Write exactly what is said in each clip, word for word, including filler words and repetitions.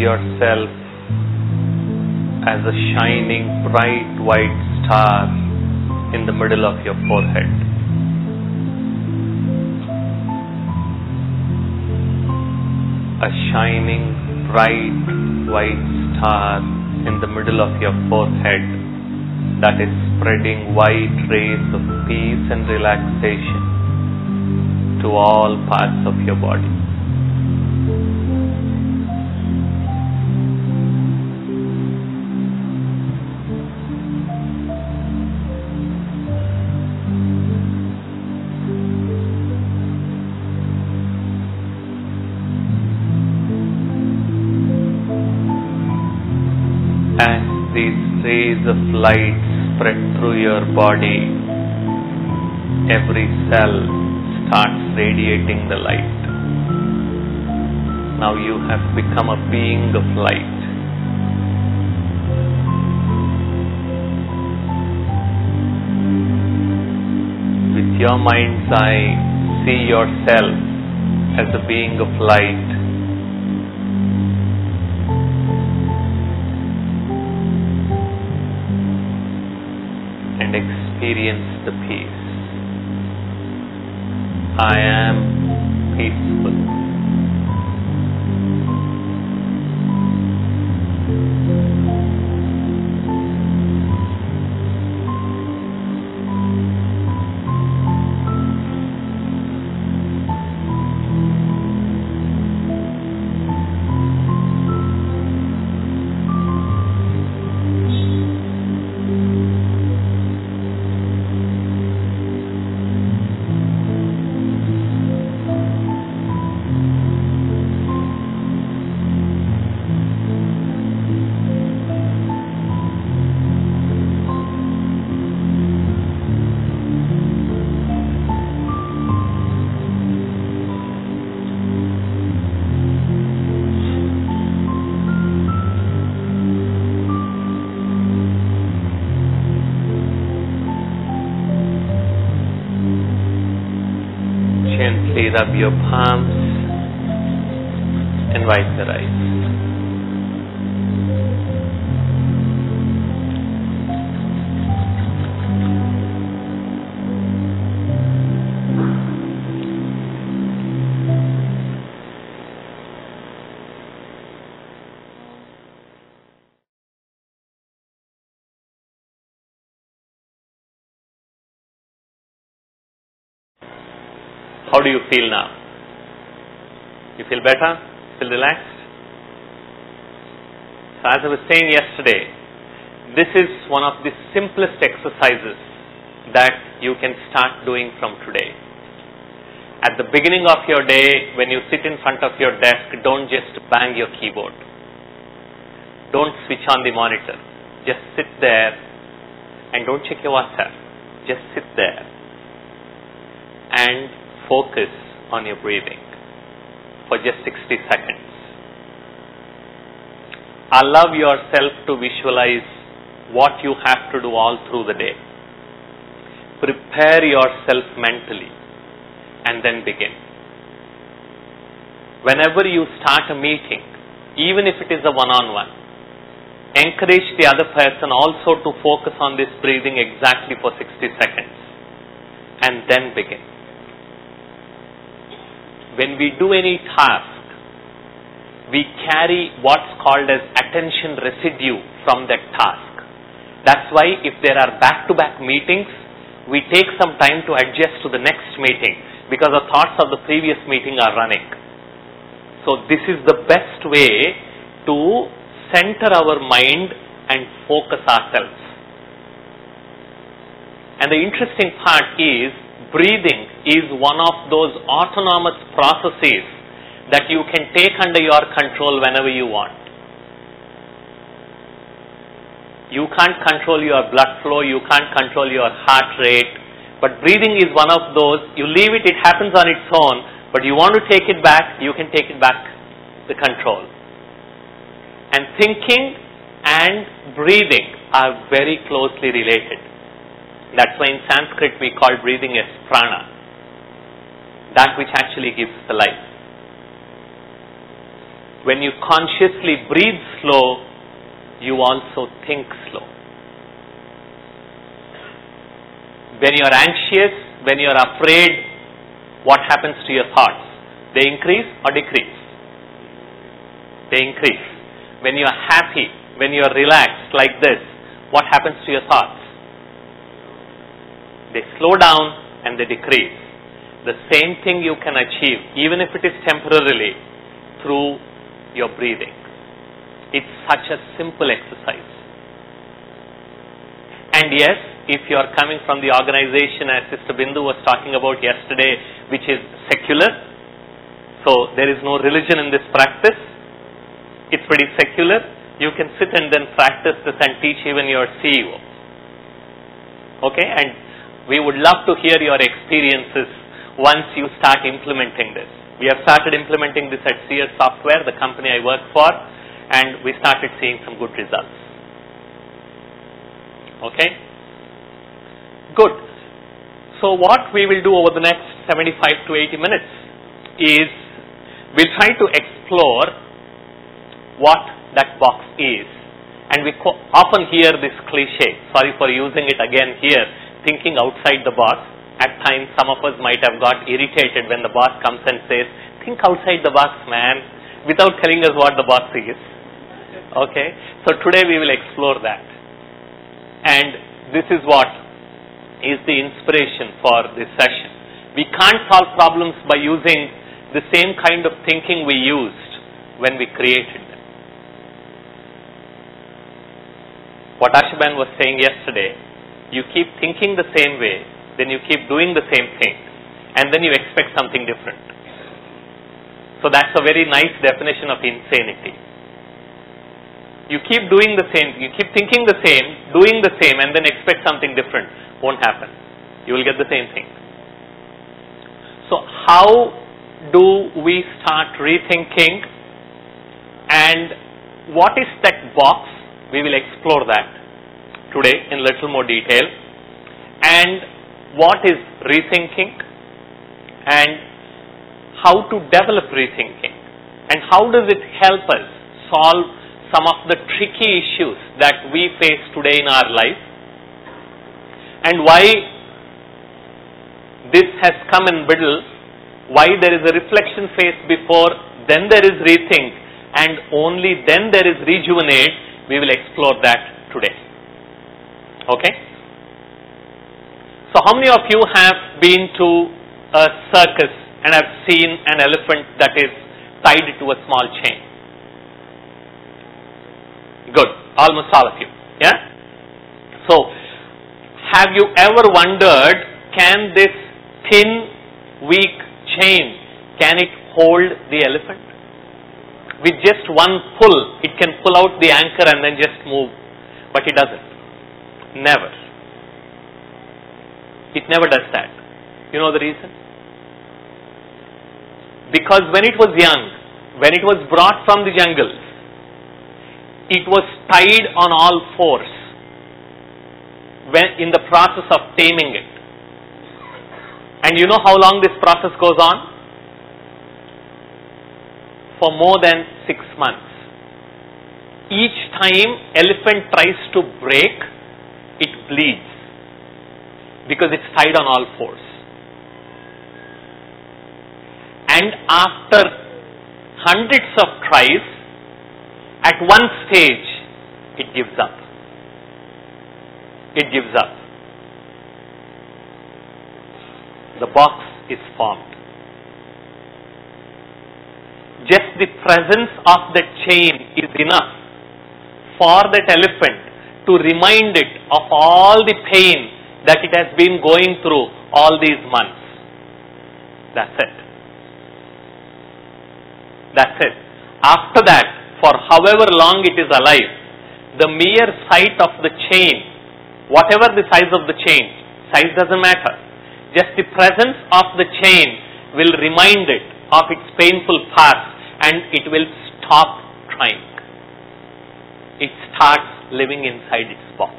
yourself as a shining bright white star in the middle of your forehead. A shining bright white star in the middle of your forehead that is spreading white rays of peace and relaxation to all parts of your body. As these rays of light spread through your body, every cell starts radiating the light. Now you have become a being of light. With your mind's eye, see yourself as a being of light. And experience the peace. I am peaceful. Gently rub your palms and wipe your eyes. How do you feel now? You feel better? Feel relaxed? So as I was saying yesterday, this is one of the simplest exercises that you can start doing from today. At the beginning of your day, when you sit in front of your desk, don't just bang your keyboard. Don't switch on the monitor. Just sit there and don't check your WhatsApp. Just sit there and focus on your breathing for just sixty seconds. Allow yourself to visualize what you have to do all through the day. Prepare yourself mentally and then begin. Whenever you start a meeting, even if it is a one-on-one, encourage the other person also to focus on this breathing exactly for sixty seconds and then begin. When we do any task, we carry what's called as attention residue from that task. That's why if there are back-to-back meetings, we take some time to adjust to the next meeting because the thoughts of the previous meeting are running. So this is the best way to center our mind and focus ourselves. And the interesting part is, breathing is one of those autonomous processes that you can take under your control whenever you want. You can't control your blood flow, you can't control your heart rate, but breathing is one of those, you leave it, it happens on its own, but you want to take it back, you can take it back, the control. And thinking and breathing are very closely related. That's why in Sanskrit we call breathing as prana, that which actually gives the life. when you consciously breathe slow, you also think slow. When you are anxious, when you are afraid, what happens to your thoughts? They increase or decrease? They increase. When you are happy, when you are relaxed like this, what happens to your thoughts? They slow down and they decrease. The same thing you can achieve, even if it is temporarily, through your breathing. It's such a simple exercise. And yes, if you are coming from the organization as Sister Bindu was talking about yesterday, which is secular, so there is no religion in this practice, it's pretty secular, you can sit and then practice this and teach even your C E O. Okay, and we would love to hear your experiences once you start implementing this. We have started implementing this at Seer Software, the company I work for, and we started seeing some good results. Okay? Good. So what we will do over the next seventy-five to eighty minutes is we'll try to explore what that box is. And we co- often hear this cliche, sorry for using it again here, thinking outside the box. At times some of us might have got irritated when the boss comes and says, think outside the box, man, without telling us what the box is. Okay? So today we will explore that. And this is what is the inspiration for this session. We can't solve problems by using the same kind of thinking we used when we created them. What Ashaban was saying yesterday, you keep thinking the same way, then you keep doing the same thing, and then you expect something different. So that's a very nice definition of insanity. You keep doing the same, you keep thinking the same, doing the same, and then expect something different. Won't happen. You will get the same thing. So how do we start rethinking, and what is that box? We will explore that today in a little more detail. And what is rethinking, and how to develop rethinking, and how does it help us solve some of the tricky issues that we face today in our life, and why this has come in middle, why there is a reflection phase before, then there is rethink, and only then there is rejuvenate. We will explore that today. Okay? So how many of you have been to a circus and have seen an elephant that is tied to a small chain? Good. Almost all of you. Yeah? So, have you ever wondered, can this thin, weak chain, can it hold the elephant? With just one pull, it can pull out the anchor and then just move. But it doesn't. Never. It never does that. You know the reason? Because when it was young, when it was brought from the jungles, it was tied on all fours when in the process of taming it. And you know how long this process goes on? For more than six months. Each time elephant tries to break, it bleeds because it's tied on all fours. And after hundreds of tries, at one stage, it gives up. It gives up. The box is formed. Just the presence of the chain is enough for that elephant to remind it of all the pain that it has been going through all these months. That's it. That's it. After that, for however long it is alive, the mere sight of the chain, whatever the size of the chain, size doesn't matter. Just the presence of the chain will remind it of its painful past, and it will stop trying. It starts living inside its box.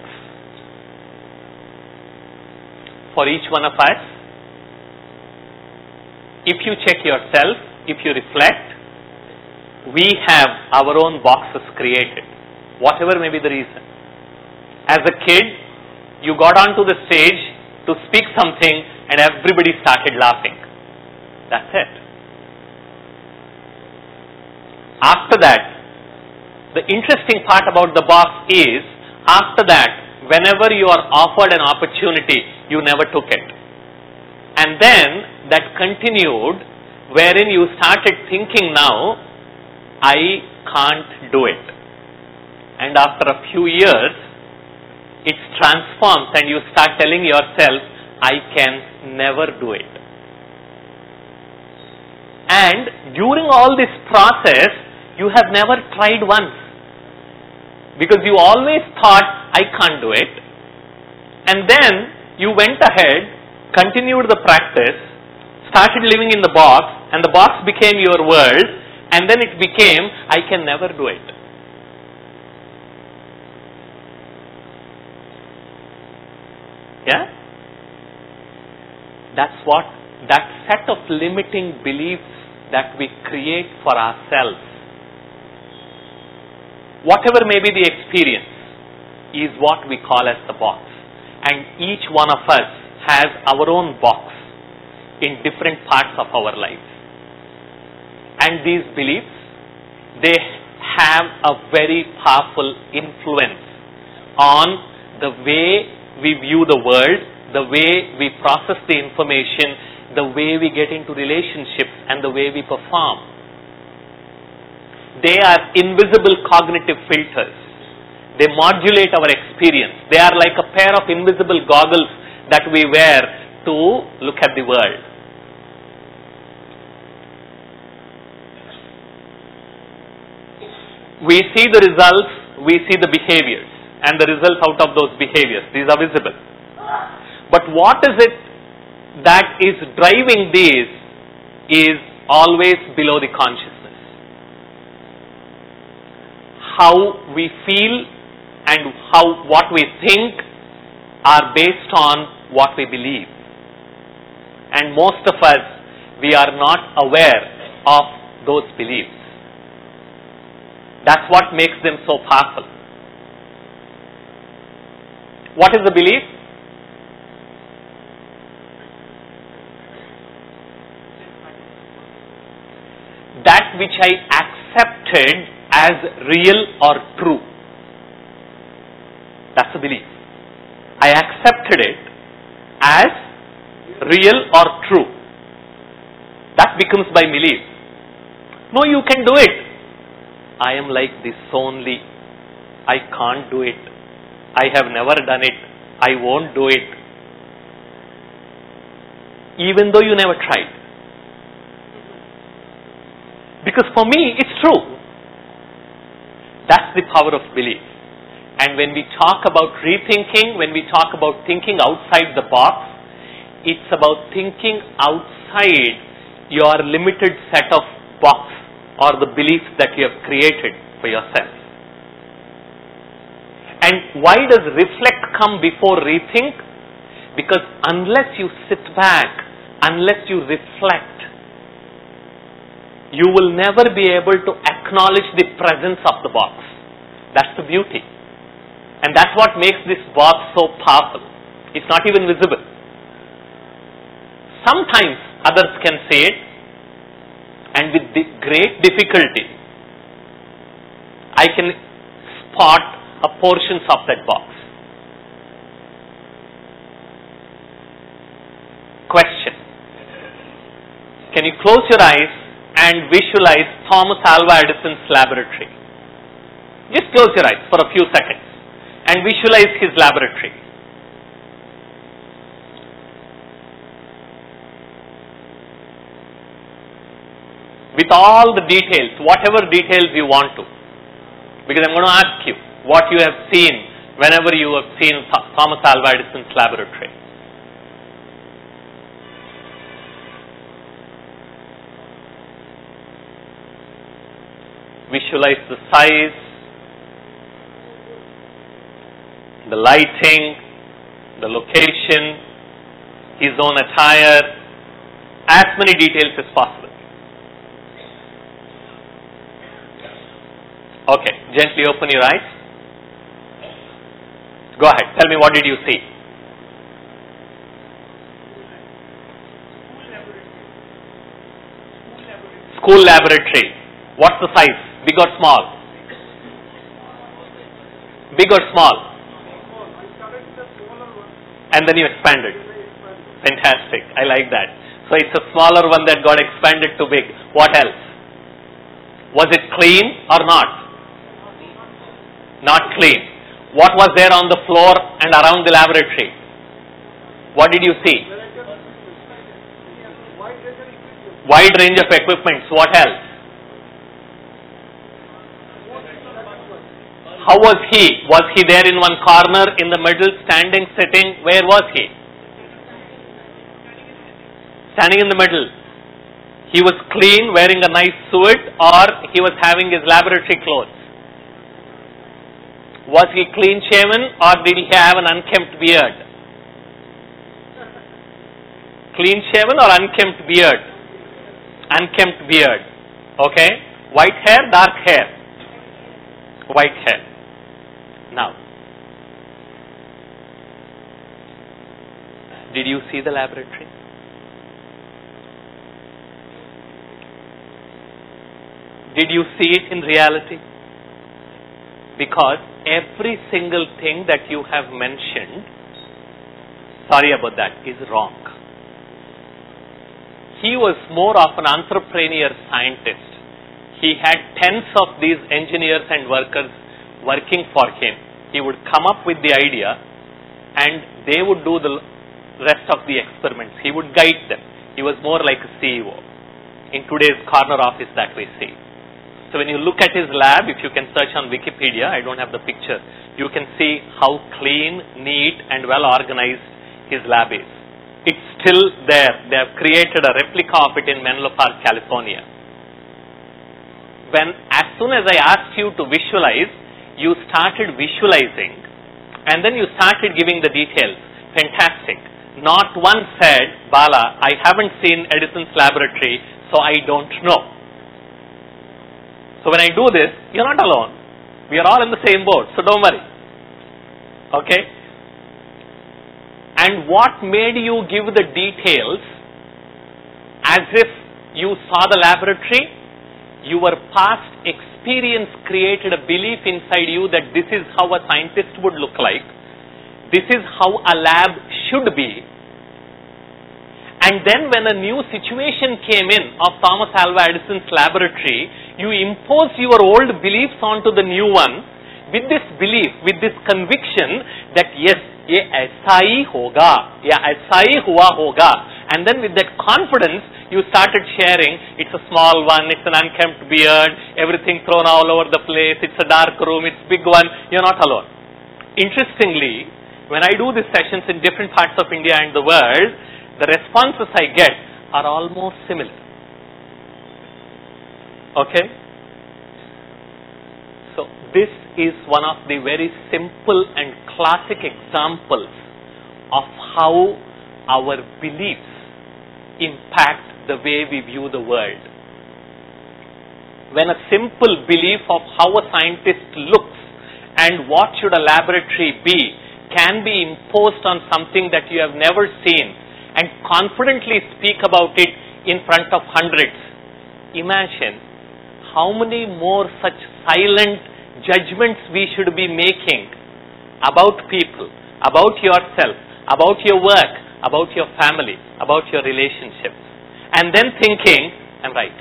For each one of us, if you check yourself, if you reflect, we have our own boxes created, whatever may be the reason. As a kid, you got onto the stage to speak something and everybody started laughing. That's it. After that, the interesting part about the box is, after that, whenever you are offered an opportunity, you never took it. And then that continued, wherein you started thinking now, I can't do it. And after a few years, it transforms and you start telling yourself, I can never do it. And during all this process, you have never tried once. Because you always thought, I can't do it. And then you went ahead, continued the practice, started living in the box, and the box became your world, and then it became, I can never do it. Yeah? That's what, that set of limiting beliefs that we create for ourselves, whatever may be the experience, is what we call as the box. And each one of us has our own box in different parts of our lives. And these beliefs, they have a very powerful influence on the way we view the world, the way we process the information, the way we get into relationships, and the way we perform. They are invisible cognitive filters. They modulate our experience. They are like a pair of invisible goggles that we wear to look at the world. We see the results, we see the behaviors, and the results out of those behaviors. These are visible. But what is it that is driving these is always below the consciousness. How we feel and how what we think are based on what we believe. And most of us, we are not aware of those beliefs. That's what makes them so powerful. What is the belief? That which I accepted as real or true. That's the belief. I accepted it as real or true. That becomes my belief. No, you can do it. I am like this only. I can't do it. I have never done it. I won't do it. Even though you never tried. Because for me, it's true. That's the power of belief. And when we talk about rethinking, when we talk about thinking outside the box, it's about thinking outside your limited set of box or the beliefs that you have created for yourself. And why does reflect come before rethink? Because unless you sit back, unless you reflect, you will never be able to acknowledge the presence of the box. That's the beauty. And that's what makes this box so powerful. It's not even visible. Sometimes others can see it, and with the great difficulty, I can spot a portions of that box. Question. Can you close your eyes and visualize Thomas Alva Edison's laboratory? Just close your eyes for a few seconds and visualize his laboratory. With all the details, whatever details you want to. Because I'm going to ask you what you have seen whenever you have seen Thomas Alva Edison's laboratory. Visualize the size, the lighting, the location, his own attire, as many details as possible. Okay, gently open your eyes. Go ahead, tell me, what did you see? School laboratory. What's the size? Big or small? Big or small? And then you expanded. Fantastic. I like that. So it's a smaller one that got expanded to big. What else? Was it clean or not? Not clean. What was there on the floor and around the laboratory? What did you see? Wide range of equipments. What else? How was he? Was he there in one corner, in the middle, standing, sitting? Where was he? Standing in the middle. He was clean, wearing a nice suit, or he was having his laboratory clothes? Was he clean shaven, or did he have an unkempt beard? Clean shaven or unkempt beard? Unkempt beard. Okay? White hair, dark hair? White hair. Now, did you see the laboratory? Did you see it in reality? Because every single thing that you have mentioned, sorry about that, is wrong. He was more of an entrepreneur scientist. He had tens of these engineers and workers working for him. He would come up with the idea and they would do the rest of the experiments. He would guide them. He was more like a C E O. In today's corner office that we see. So when you look at his lab, if you can search on Wikipedia, I don't have the picture, you can see how clean, neat and well organized his lab is. It's still there. They have created a replica of it in Menlo Park, California. When, as soon as I asked you to visualize, you started visualizing and then you started giving the details. Fantastic. Not one said, Bala, I haven't seen Edison's laboratory, so I don't know. So when I do this, you're not alone. We are all in the same boat, so don't worry. Okay? And what made you give the details as if you saw the laboratory? Your past experience created a belief inside you that this is how a scientist would look like. This is how a lab should be. And then when a new situation came in of Thomas Alva Edison's laboratory, you imposed your old beliefs onto the new one with this belief, with this conviction that yes, ye aisa hi hoga, ya aisa hi hua hoga. And then with that confidence, you started sharing, it's a small one, it's an unkempt beard, everything thrown all over the place, it's a dark room, it's big one, you're not alone. Interestingly, when I do these sessions in different parts of India and the world, the responses I get are almost similar. Okay? So, this is one of the very simple and classic examples of how our beliefs impact the way we view the world. When a simple belief of how a scientist looks and what should a laboratory be can be imposed on something that you have never seen and confidently speak about it in front of hundreds. Imagine how many more such silent judgments we should be making about people, about yourself, about your work, about your family, about your relationships. And then thinking, I'm right.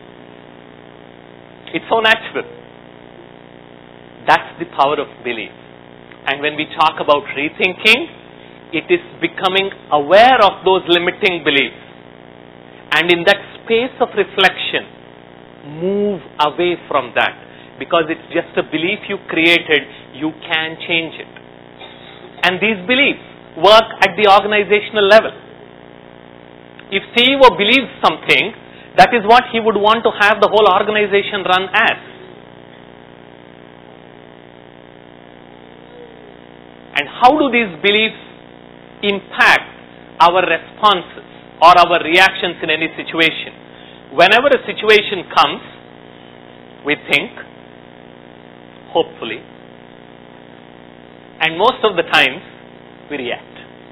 It's so natural. That's the power of belief. And when we talk about rethinking, it is becoming aware of those limiting beliefs. And in that space of reflection, move away from that. Because it's just a belief you created, you can change it. And these beliefs work at the organizational level. If C E O believes something, that is what he would want to have the whole organization run as. And how do these beliefs impact our responses or our reactions in any situation? Whenever a situation comes, we think, hopefully. And most of the times, we react.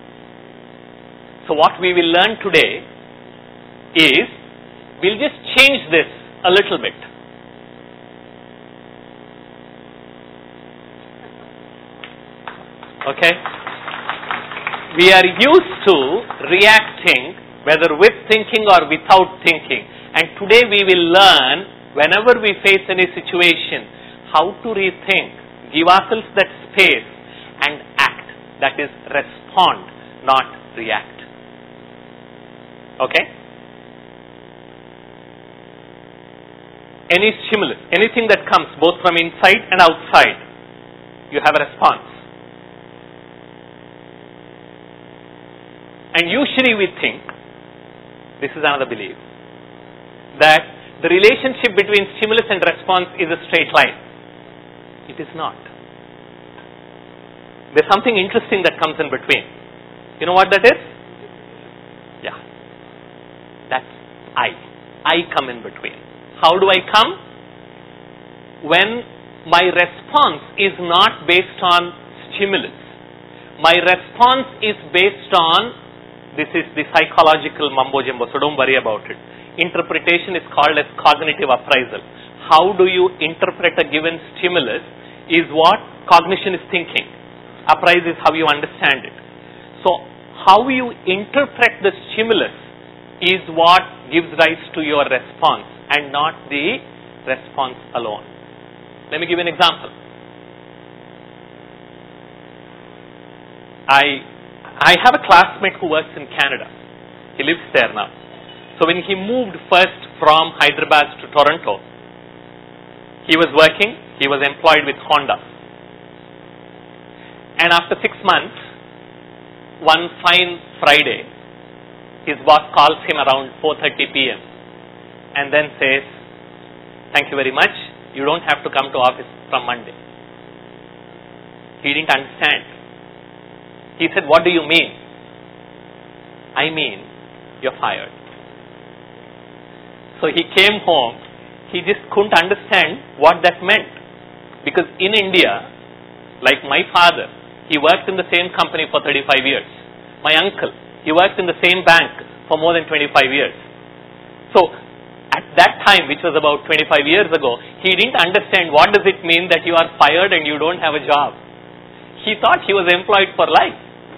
So what we will learn today is, we'll just change this a little bit. Okay? We are used to reacting, whether with thinking or without thinking. And today we will learn, whenever we face any situation, how to rethink, give ourselves that space and act. That is, respond, not react. Okay? Any stimulus, anything that comes both from inside and outside, you have a response. And usually we think, this is another belief, that the relationship between stimulus and response is a straight line. It is not. There's something interesting that comes in between. You know what that is? Yeah. That's I. I come in between. How do I come? When my response is not based on stimulus. My response is based on, this is the psychological mumbo jumbo, so don't worry about it. Interpretation is called as cognitive appraisal. How do you interpret a given stimulus is what cognition is thinking. Appraise is how you understand it. So, how you interpret the stimulus is what gives rise to your response and not the response alone. Let me give you an example. I, I have a classmate who works in Canada. He lives there now. So when he moved first from Hyderabad to Toronto, he was working, he was employed with Honda. And after six months, one fine Friday, his boss calls him around four thirty p.m. and then says, thank you very much, you don't have to come to office from Monday. He didn't understand. He said, what do you mean? I mean, you're fired. So he came home, he just couldn't understand what that meant. Because in India, like my father, he worked in the same company for thirty-five years. My uncle, he worked in the same bank for more than twenty-five years. So, at that time, which was about twenty-five years ago, he didn't understand what does it mean that you are fired and you don't have a job. He thought he was employed for life.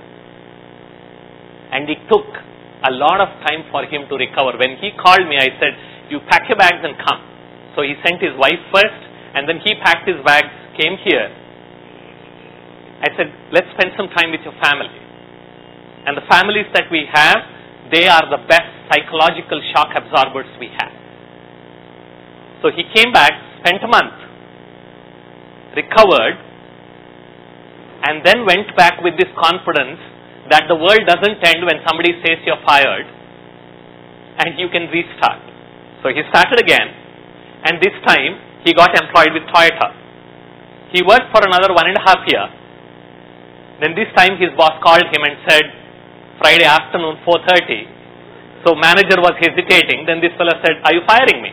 And it took a lot of time for him to recover. When he called me, I said, you pack your bags and come. So he sent his wife first, and then he packed his bags, came here. I said, let's spend some time with your family. And the families that we have, they are the best psychological shock absorbers we have. So he came back, spent a month, recovered, and then went back with this confidence that the world doesn't end when somebody says you're fired and you can restart. So he started again, and this time he got employed with Toyota. He worked for another one and a half year. Then this time his boss called him and said, Friday afternoon, four thirty. So manager was hesitating. Then this fellow said, are you firing me?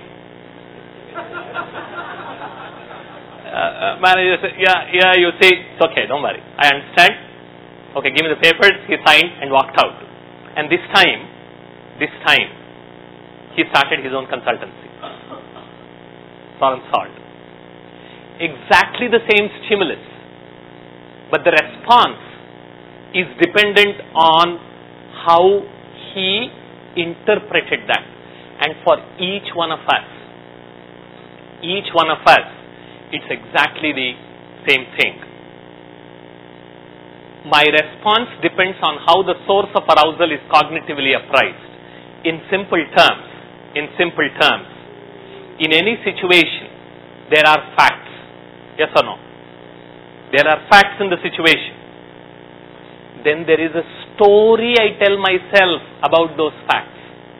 uh, uh, manager said, yeah, yeah, you see, it's okay, don't worry. I understand. Okay, give me the papers. He signed and walked out. And this time, this time, he started his own consultancy. Problem solved. Exactly the same stimulus, but the response is dependent on how he interpreted that. And for each one of us, each one of us, it's exactly the same thing. My response depends on how the source of arousal is cognitively appraised. In simple terms, in simple terms, in any situation, there are facts. Yes or no? There are facts in the situation. Then there is a story I tell myself about those facts.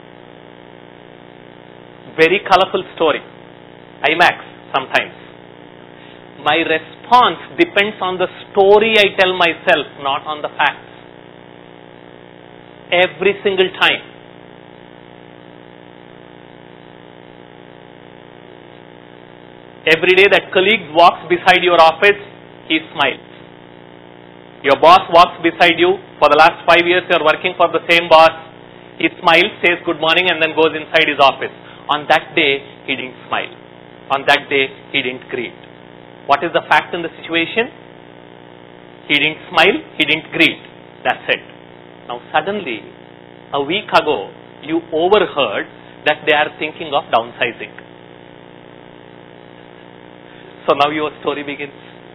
Very colorful story. IMAX sometimes. My response depends on the story I tell myself, not on the facts. Every single time. Every day that colleague walks beside your office, he smiles. Your boss walks beside you. For the last five years you are working for the same boss. He smiles, says good morning, and then goes inside his office. On that day, he didn't smile. On that day, he didn't greet. What is the fact in the situation? He didn't smile, he didn't greet. That's it. Now suddenly, a week ago, you overheard that they are thinking of downsizing. So now your story begins.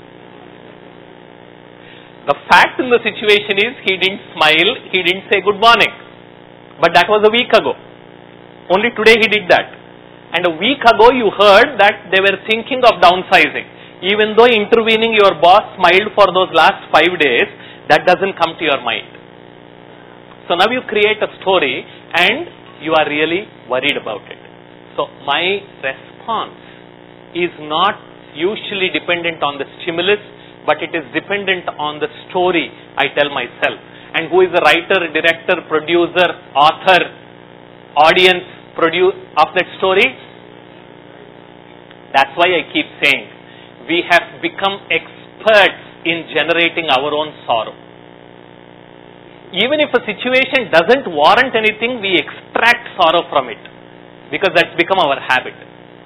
The fact in the situation is he didn't smile, he didn't say good morning. But that was a week ago. Only today he did that. And a week ago you heard that they were thinking of downsizing. Even though intervening your boss smiled for those last five days, that doesn't come to your mind. So now you create a story and you are really worried about it. So my response is not usually dependent on the stimulus, but it is dependent on the story I tell myself. And who is the writer, director, producer, author, audience produce of that story? That's why I keep saying, we have become experts in generating our own sorrow. Even if a situation doesn't warrant anything, we extract sorrow from it, because that's become our habit.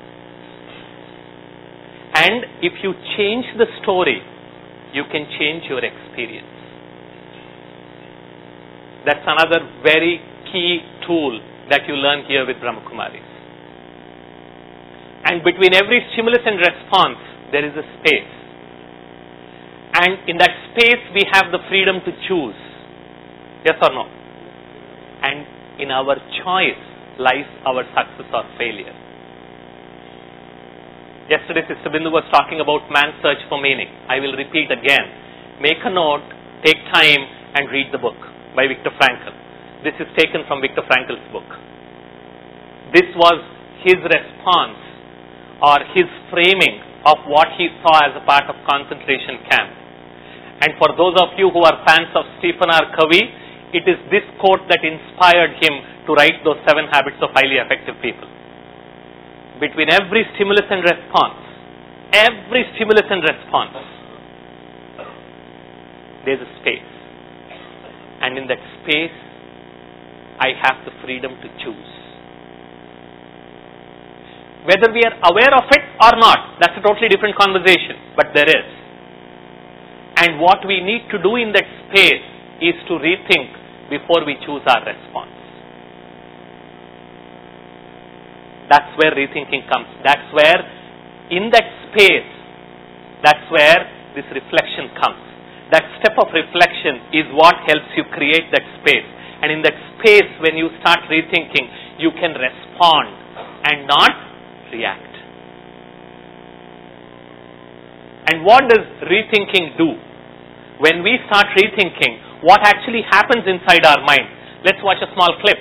And if you change the story, you can change your experience. That's another very key tool that you learn here with Brahma Kumaris. And between every stimulus and response, there is a space. And in that space, we have the freedom to choose. Yes or no? And in our choice lies our success or failure. Yesterday, Sister Bindu was talking about man's search for meaning. I will repeat again. Make a note, take time, and read the book by Viktor Frankl. This is taken from Viktor Frankl's book. This was his response or his framing of what he saw as a part of concentration camp. And for those of you who are fans of Stephen R. Covey, it is this quote that inspired him to write those seven habits of highly effective people. Between every stimulus and response, every stimulus and response, there is a space. And in that space, I have the freedom to choose. Whether we are aware of it or not, that's a totally different conversation, but there is. And what we need to do in that space is to rethink before we choose our response. That's where rethinking comes. That's where, in that space, that's where this reflection comes. That step of reflection is what helps you create that space. And in that space, when you start rethinking, you can respond and not react. And what does rethinking do? When we start rethinking, what actually happens inside our mind? Let's watch a small clip.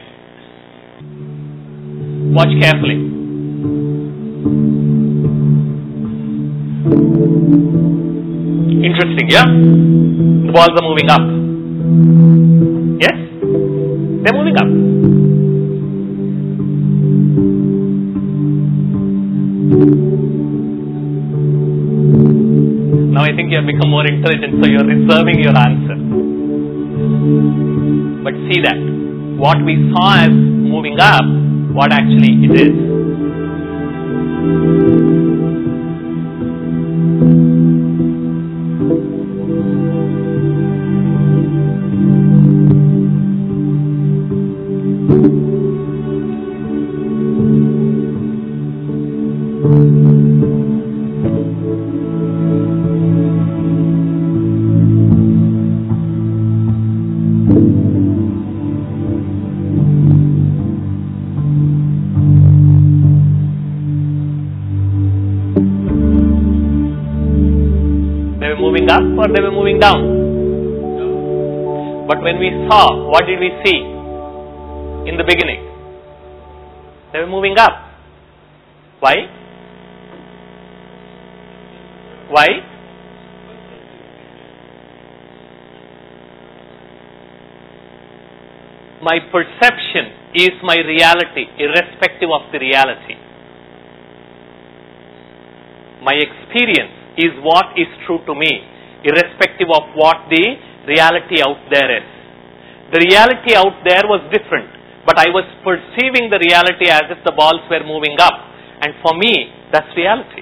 Watch carefully. Interesting, yeah? The balls are moving up. Yes? They're moving up. Now I think you have become more intelligent, so you are reserving your answer. But see that. What we saw as moving up, what actually it is. Up or they were moving down. But when we saw, what did we see in the beginning? They were moving up. Why? Why? My perception is my reality, irrespective of the reality. my experience is what is true to me, irrespective of what the reality out there is. The reality out there was different, but I was perceiving the reality as if the balls were moving up. And for me, that's reality.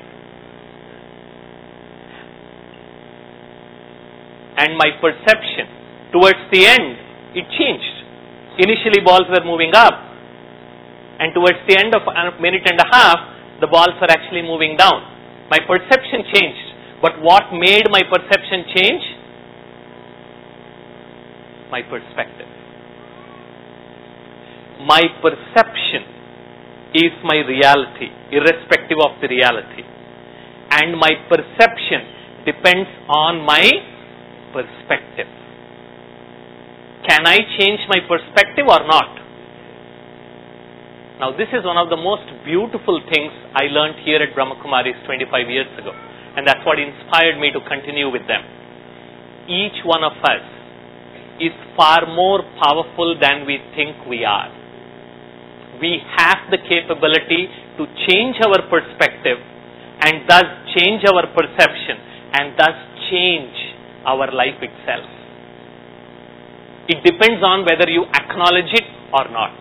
And my perception towards the end, it changed. Initially balls were moving up, and towards the end of a minute and a half, the balls were actually moving down. My perception changed. But what made my perception change? My perspective. My perception is my reality, irrespective of the reality. And my perception depends on my perspective. Can I change my perspective or not? Now this is one of the most beautiful things I learned here at Brahma Kumaris twenty-five years ago. And that's what inspired me to continue with them. Each one of us is far more powerful than we think we are. We have the capability to change our perspective and thus change our perception and thus change our life itself. It depends on whether you acknowledge it or not.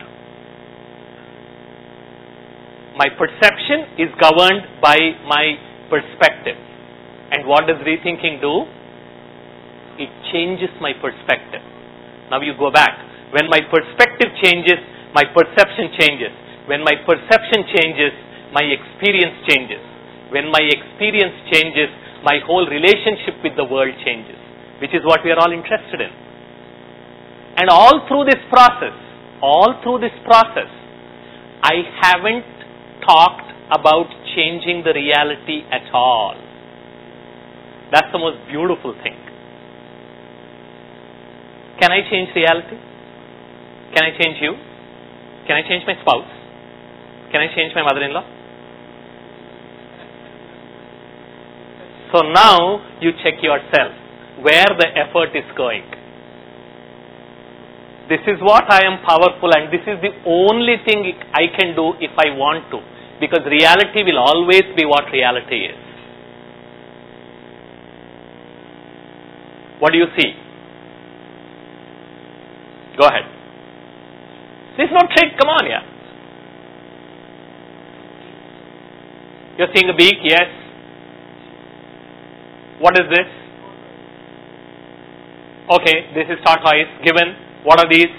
My perception is governed by my perspective. And what does rethinking do? It changes my perspective. Now you go back. When my perspective changes, my perception changes. When my perception changes, my experience changes. When my experience changes, my whole relationship with the world changes, which is what we are all interested in. And all through this process, all through this process, I haven't talked about changing the reality at all. That's the most beautiful thing. Can I change reality? Can I change you? Can I change my spouse? Can I change my mother-in-law? So now you check yourself where the effort is going. This is what I am powerful, and this is the only thing I can do if I want to, because reality will always be what reality is. What do you see? Go ahead. This is no trick, come on, yeah. You're seeing a beak, yes. What is this? Okay, this is tortoise, given. What are these?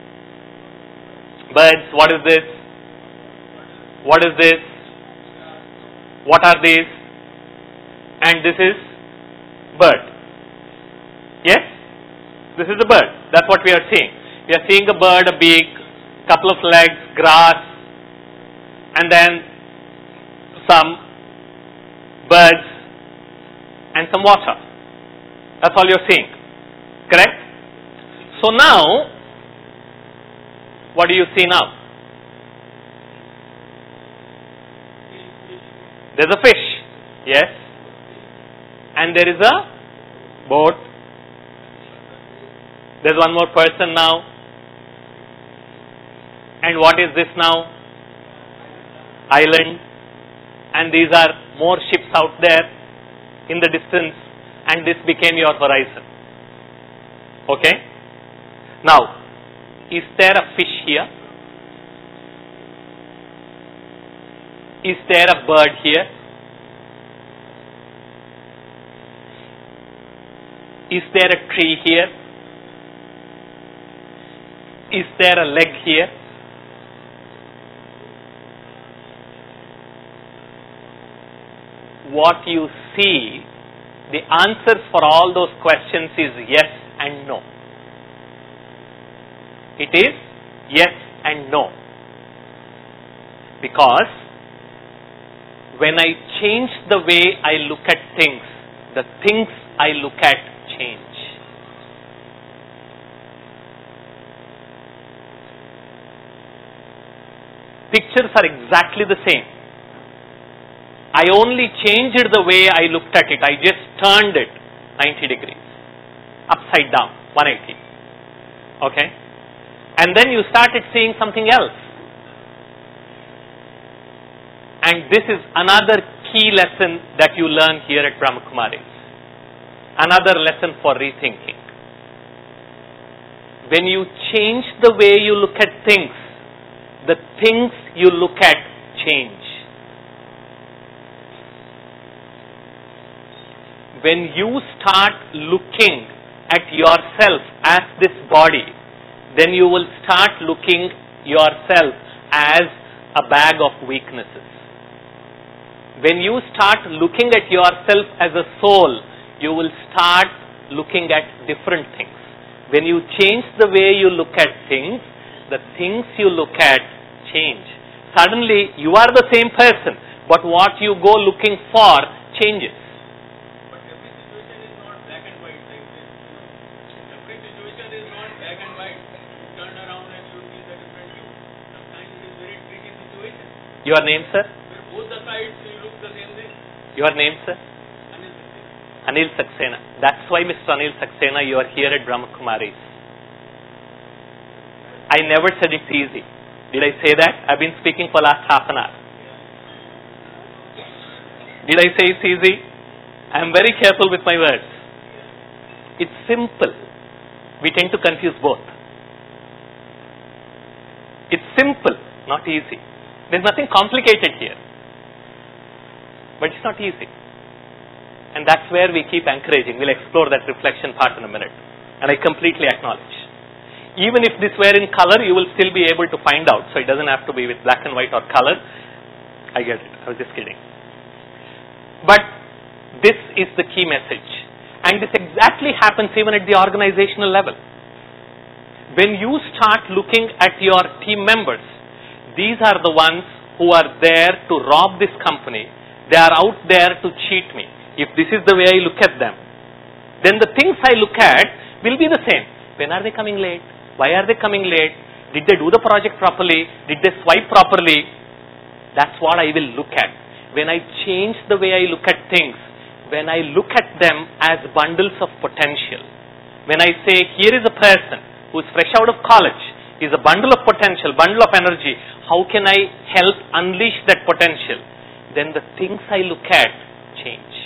Birds, what is this? What is this? What are these? And this is bird. Yes? This is a bird. That's what we are seeing. We are seeing a bird, a beak, couple of legs, grass, and then some birds and some water. That's all you're seeing. Correct? So now, what do you see now? There's a fish. Yes. And there is a boat. There's one more person now. And what is this now? Island. And these are more ships out there in the distance, and this became your horizon. Okay? Now, is there a fish here? Is there a bird here? Is there a tree here? Is there a leg here? What you see, the answers for all those questions is yes and no. It is yes and no. Because when I change the way I look at things, the things I look at change. Pictures are exactly the same. I only changed the way I looked at it. I just turned it ninety degrees. Upside down, one eighty. Okay? And then you started seeing something else. And this is another key lesson that you learn here at Brahma Kumaris. Another lesson for rethinking. When you change the way you look at things, the things you look at change. When you start looking at yourself as this body, then you will start looking yourself as a bag of weaknesses. When you start looking at yourself as a soul, you will start looking at different things. When you change the way you look at things, the things you look at change. Suddenly, you are the same person, but what you go looking for changes. But every situation is not black and white like this. Every situation is not black and white. You turn around and you see the different view. Sometimes it is very tricky situation. Your name, sir? Where both the sides will look the same way. Your name, sir? Anil Saxena. That's why, Mister Anil Saxena, you are here at Brahma Kumaris. I never said it's easy. Did I say that? I've been speaking for last half an hour. Did I say it's easy? I am very careful with my words. It's simple. We tend to confuse both. It's simple, not easy. There's nothing complicated here. But it's not easy. And that's where we keep encouraging. We'll explore that reflection part in a minute. And I completely acknowledge. Even if this were in color, you will still be able to find out. So it doesn't have to be with black and white or color. I get it. I was just kidding. But this is the key message. And this exactly happens even at the organizational level. When you start looking at your team members, these are the ones who are there to rob this company. They are out there to cheat me. If this is the way I look at them, then the things I look at will be the same. When are they coming late? Why are they coming late? Did they do the project properly? Did they swipe properly? That's what I will look at. When I change the way I look at things, when I look at them as bundles of potential, when I say, here is a person who is fresh out of college, is a bundle of potential, bundle of energy, how can I help unleash that potential? Then the things I look at change.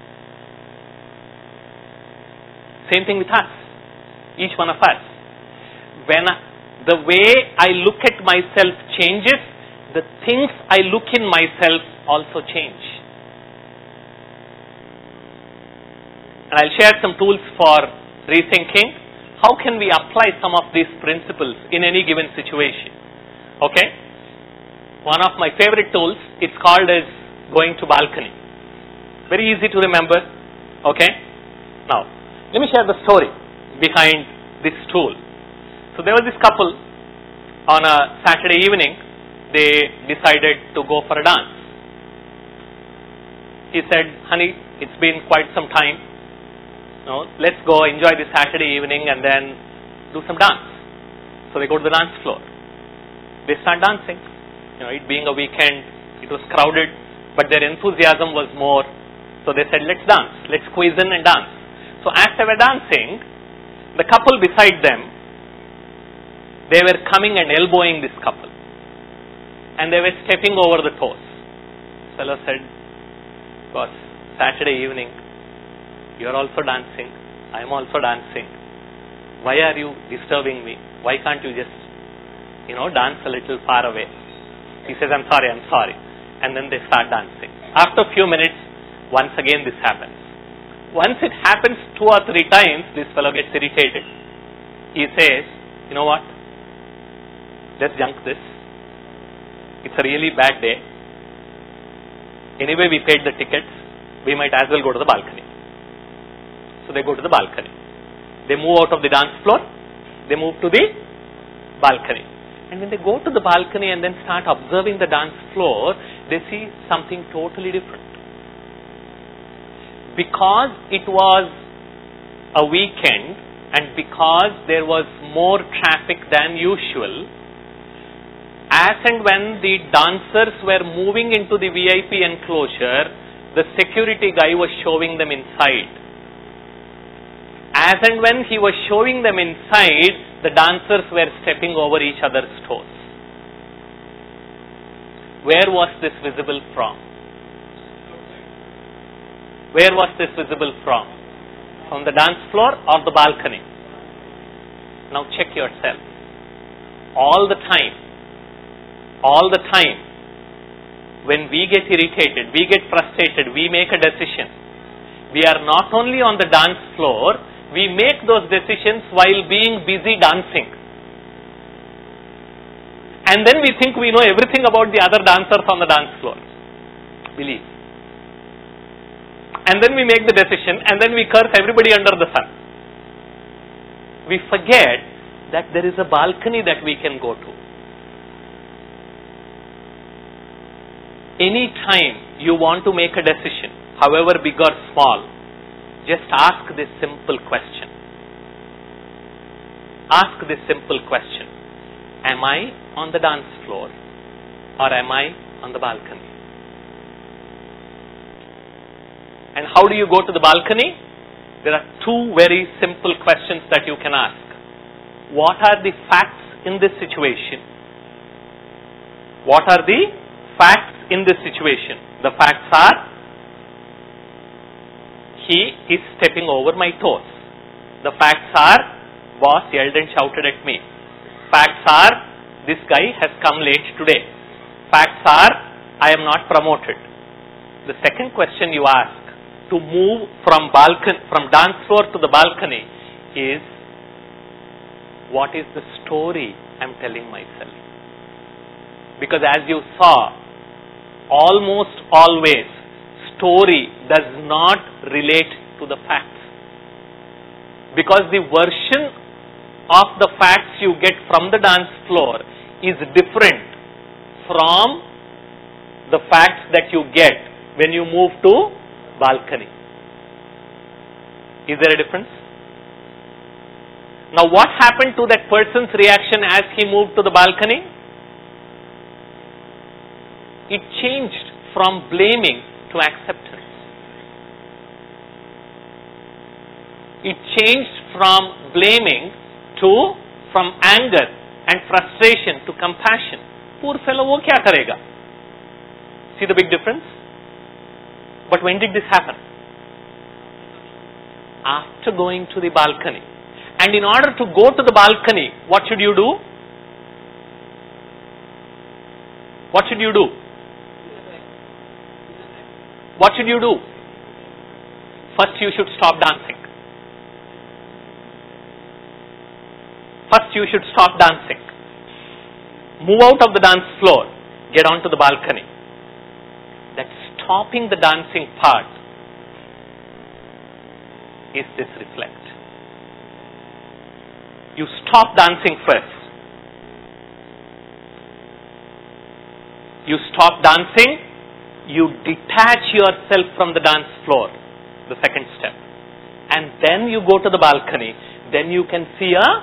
Same thing with us, each one of us. When I, the way I look at myself changes, the things I look in myself also change. And I'll share some tools for rethinking. How can we apply some of these principles in any given situation? Okay? One of my favorite tools, it's called as going to balcony. Very easy to remember. Okay? Now, let me share the story behind this tool. So there was this couple on a Saturday evening. They decided to go for a dance. He said, honey, it's been quite some time. No, let's go enjoy this Saturday evening and then do some dance. So they go to the dance floor. They start dancing. You know, it being a weekend, it was crowded, but their enthusiasm was more. So they said, let's dance. Let's squeeze in and dance. So as they were dancing, the couple beside them, they were coming and elbowing this couple. And they were stepping over the toes. The fellow said, boss, Saturday evening, you are also dancing. I am also dancing. Why are you disturbing me? Why can't you just, you know, dance a little far away? He says, I'm sorry, I'm sorry. And then they start dancing. After a few minutes, once again this happens. Once it happens two or three times, this fellow gets irritated. He says, you know what? Let's junk this. It's a really bad day. Anyway, we paid the tickets. We might as well go to the balcony. So they go to the balcony. They move out of the dance floor. They move to the balcony. And when they go to the balcony and then start observing the dance floor, they see something totally different. Because it was a weekend and because there was more traffic than usual, as and when the dancers were moving into the V I P enclosure, the security guy was showing them inside. As and when he was showing them inside, the dancers were stepping over each other's toes. Where was this visible from? Where was this visible from? From the dance floor or the balcony? Now check yourself. All the time, all the time, when we get irritated, we get frustrated, we make a decision. We are not only on the dance floor, we make those decisions while being busy dancing. And then we think we know everything about the other dancers on the dance floor. Believe. And then we make the decision and then we curse everybody under the sun. We forget that there is a balcony that we can go to. Any time you want to make a decision, however big or small, just ask this simple question. Ask this simple question. Am I on the dance floor or am I on the balcony? And how do you go to the balcony? There are two very simple questions that you can ask. What are the facts in this situation? What are the facts in this situation? The facts are, he is stepping over my toes. The facts are, boss yelled and shouted at me. Facts are, this guy has come late today. Facts are, I am not promoted. The second question you ask to move from balcony, from dance floor to the balcony is, what is the story I am telling myself? Because as you saw, almost always story does not relate to the facts. Because the version of the facts you get from the dance floor is different from the facts that you get when you move to balcony. Is there a difference? Now what happened to that person's reaction as he moved to the balcony? It changed from blaming to acceptance. It changed from blaming to, from anger and frustration to compassion. Poor fellow, wo kya karega? See the big difference? But when did this happen? After going to the balcony. And in order to go to the balcony, what should you do? What should you do? What should you do? First you should stop dancing. First you should stop dancing. Move out of the dance floor. Get onto the balcony. That stopping the dancing part is this reflect. You stop dancing first. You stop dancing, you detach yourself from the dance floor, the second step. And then you go to the balcony, then you can see a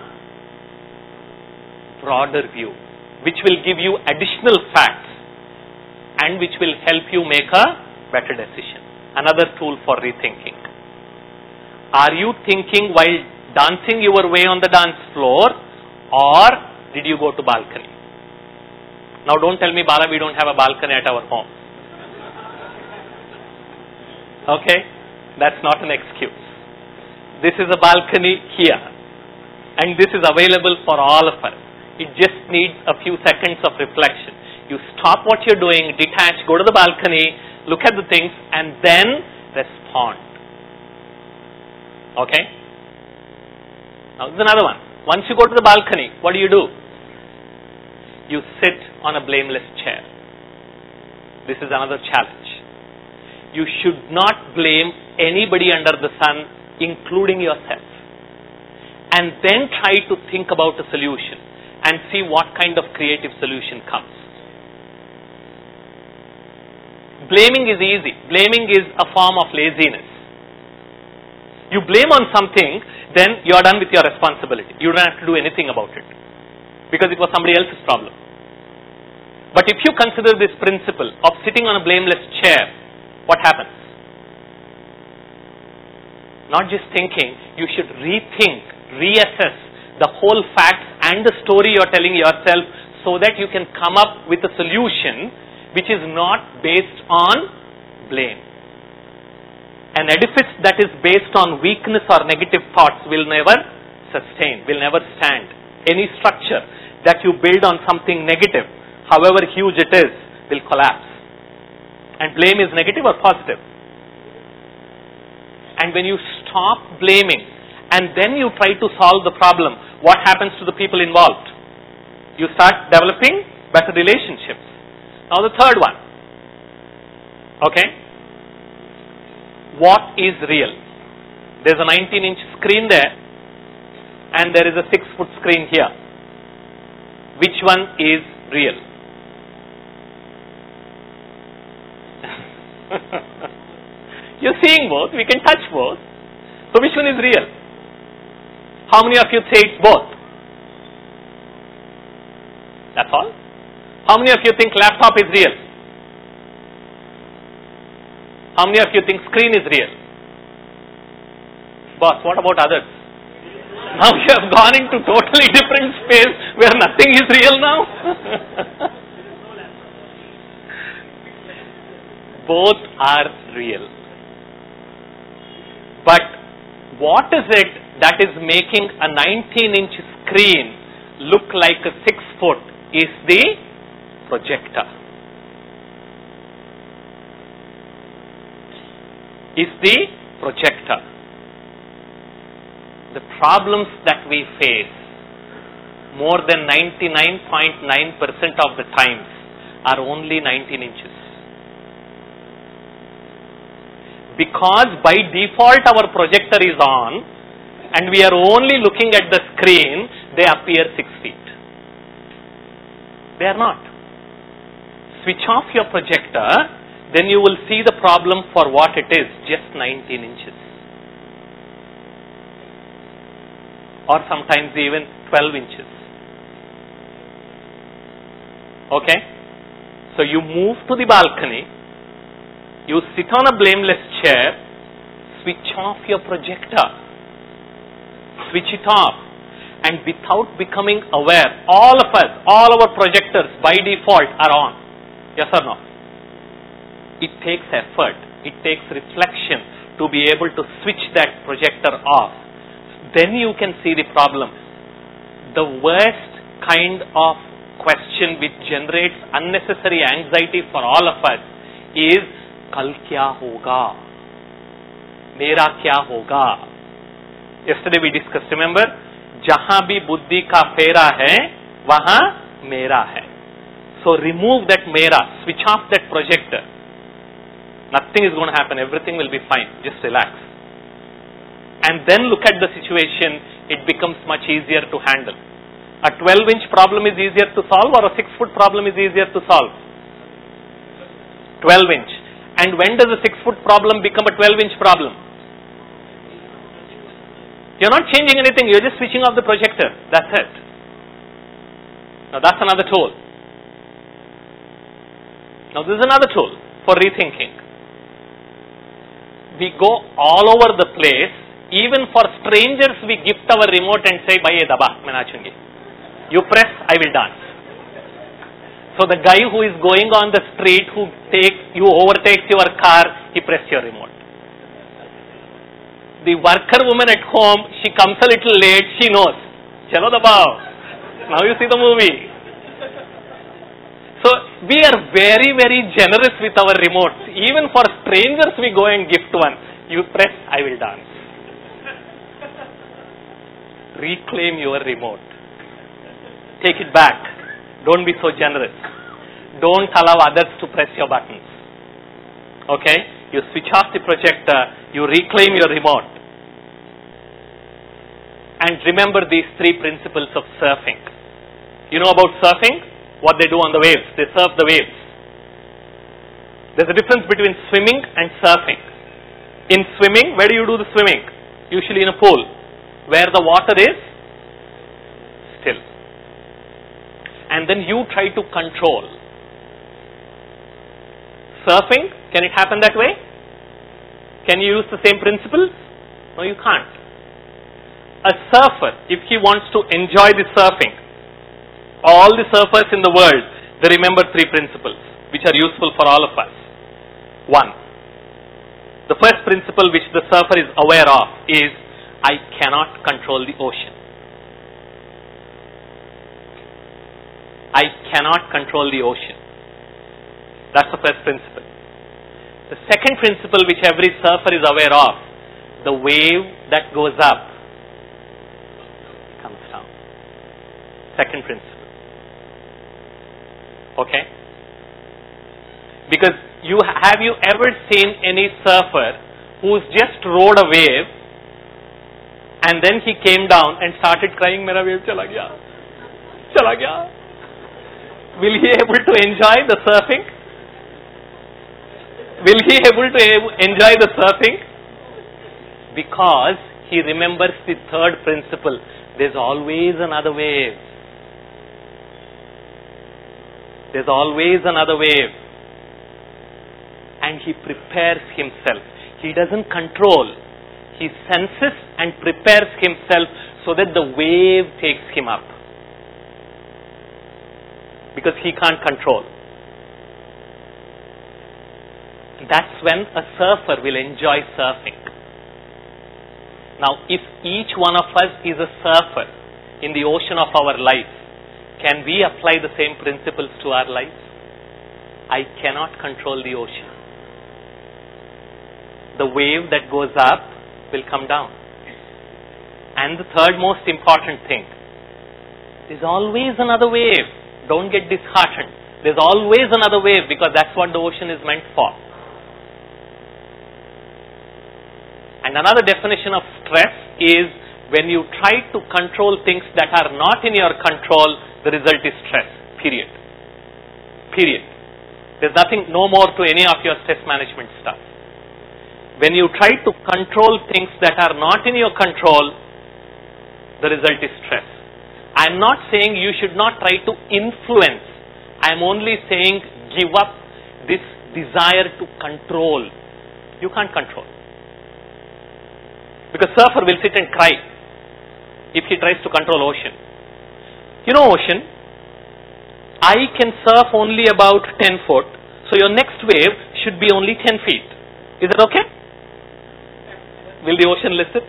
broader view, which will give you additional facts and which will help you make a better decision. Another tool for rethinking. Are you thinking while dancing your way on the dance floor, or did you go to balcony? Now don't tell me, Bala, we don't have a balcony at our home. Okay? That's not an excuse. This is a balcony here. And this is available for all of us. It just needs a few seconds of reflection. You stop what you're doing, detach, go to the balcony, look at the things, and then respond. Okay? Now this is another one. Once you go to the balcony, what do you do? You sit on a blameless chair. This is another challenge. You should not blame anybody under the sun, including yourself. And then try to think about a solution and see what kind of creative solution comes. Blaming is easy. Blaming is a form of laziness. You blame on something, then you are done with your responsibility. You don't have to do anything about it because it was somebody else's problem. But if you consider this principle of sitting on a blameless chair, what happens? Not just thinking, you should rethink, reassess the whole facts and the story you are telling yourself so that you can come up with a solution which is not based on blame. An edifice that is based on weakness or negative thoughts will never sustain, will never stand. Any structure that you build on something negative, however huge it is, will collapse. And blame is negative or positive? And when you stop blaming and then you try to solve the problem, what happens to the people involved? You start developing better relationships. Now the third one. Okay? What is real? There's a nineteen inch screen there and there is a six foot screen here. Which one is real? You're seeing both, we can touch both. So which one is real? How many of you say it's both? That's all? How many of you think laptop is real? How many of you think screen is real? Boss, what about others? Now you have gone into totally different space where nothing is real now. Both are real. But what is it that is making a nineteen inch screen look like a six foot is the projector. Is the projector. The problems that we face more than ninety-nine point nine percent of the times are only nineteen inches. Because by default our projector is on and we are only looking at the screen, they appear six feet. They are not. Switch off your projector, then you will see the problem for what it is, just nineteen inches. Or sometimes even twelve inches. Okay? So you move to the balcony, you sit on a blameless chair, switch off your projector. Switch it off. And without becoming aware, all of us, all our projectors by default are on. Yes or no? It takes effort, it takes reflection to be able to switch that projector off. Then you can see the problem. The worst kind of question which generates unnecessary anxiety for all of us is, Kal kya hoga? Mera kya hoga? Yesterday we discussed, remember? Jahan bhi buddhi ka fera hai, wahan mera hai. So remove that mera, switch off that projector. Nothing is going to happen, everything will be fine, just relax. And then look at the situation, it becomes much easier to handle. A twelve inch problem is easier to solve or a six foot problem is easier to solve? twelve inch. And when does a six foot problem become a twelve inch problem? You're not changing anything, you're just switching off the projector. That's it. Now that's another tool. Now this is another tool for rethinking. We go all over the place. Even for strangers, we gift our remote and say, "Bhai, ye daba, main nachungi." You press, I will dance. So the guy who is going on the street, who take you overtakes your car, he press your remote. The worker woman at home, she comes a little late, she knows. Chalo dabao. Now you see the movie. So we are very, very generous with our remotes. Even for strangers, we go and gift one. You press, I will dance. Reclaim your remote. Take it back. Don't be so generous. Don't allow others to press your buttons. Okay? You switch off the projector, you reclaim your remote. And remember these three principles of surfing. You know about surfing? What they do on the waves. They surf the waves. There's a difference between swimming and surfing. In swimming, where do you do the swimming? Usually in a pool, where the water is still. And then you try to control. Surfing, can it happen that way? Can you use the same principles? No, you can't. A surfer, if he wants to enjoy the surfing, all the surfers in the world, they remember three principles which are useful for all of us. One, The first principle which the surfer is aware of is, I cannot control the ocean. I cannot control the ocean. That's the first principle. The second principle which every surfer is aware of, the wave that goes up comes down. Second principle. Okay? Because you have you ever seen any surfer who's just rode a wave and then he came down and started crying, "Mera wave chala gaya, chala gaya"? Will he able to enjoy the surfing? Will he able to enjoy the surfing? Because he remembers the third principle. There's always another wave. There's always another wave. And he prepares himself. He doesn't control. He senses and prepares himself so that the wave takes him up. Because he can't control. That's when a surfer will enjoy surfing. Now, if each one of us is a surfer in the ocean of our life, can we apply the same principles to our lives? I cannot control the ocean. The wave that goes up will come down. And the third most important thing, there's always another wave. Don't get disheartened. There's always another wave, because that's what the ocean is meant for. And another definition of stress is when you try to control things that are not in your control, the result is stress. Period. Period. There's nothing, no more to any of your stress management stuff. When you try to control things that are not in your control, the result is stress. I'm not saying you should not try to influence. I'm only saying give up this desire to control. You can't control. Because surfer will sit and cry if he tries to control ocean. You know ocean, I can surf only about ten foot, so your next wave should be only ten feet. Is that okay? Will the ocean listen?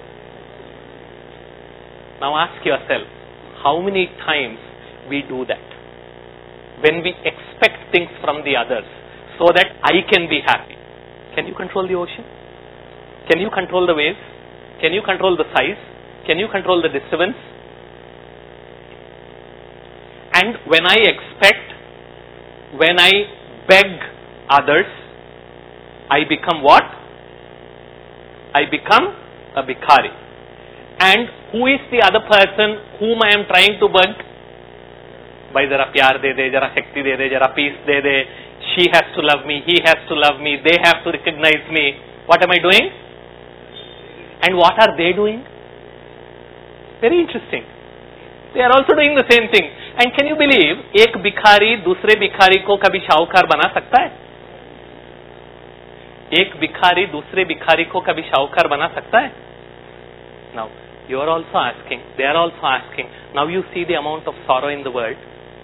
Now ask yourself, how many times we do that? When we expect things from the others so that I can be happy. Can you control the ocean? Can you control the waves? Can you control the size? Can you control the disturbance? And when I expect, when I beg others, I become what? I become a bhikhari. And who is the other person whom I am trying to beg? Bhai zara pyar de de, zara shakti de de, zara peace de de. She has to love me, he has to love me, they have to recognize me. What am I doing? And what are they doing? Very interesting. They are also doing the same thing. And can you believe, एक भिखारी दूसरे भिखारी को कभी शाहूकार बना सकता है? एक भिखारी दूसरे भिखारी को कभी शाहूकार बना सकता है? Now, you are also asking, they are also asking, now you see the amount of sorrow in the world.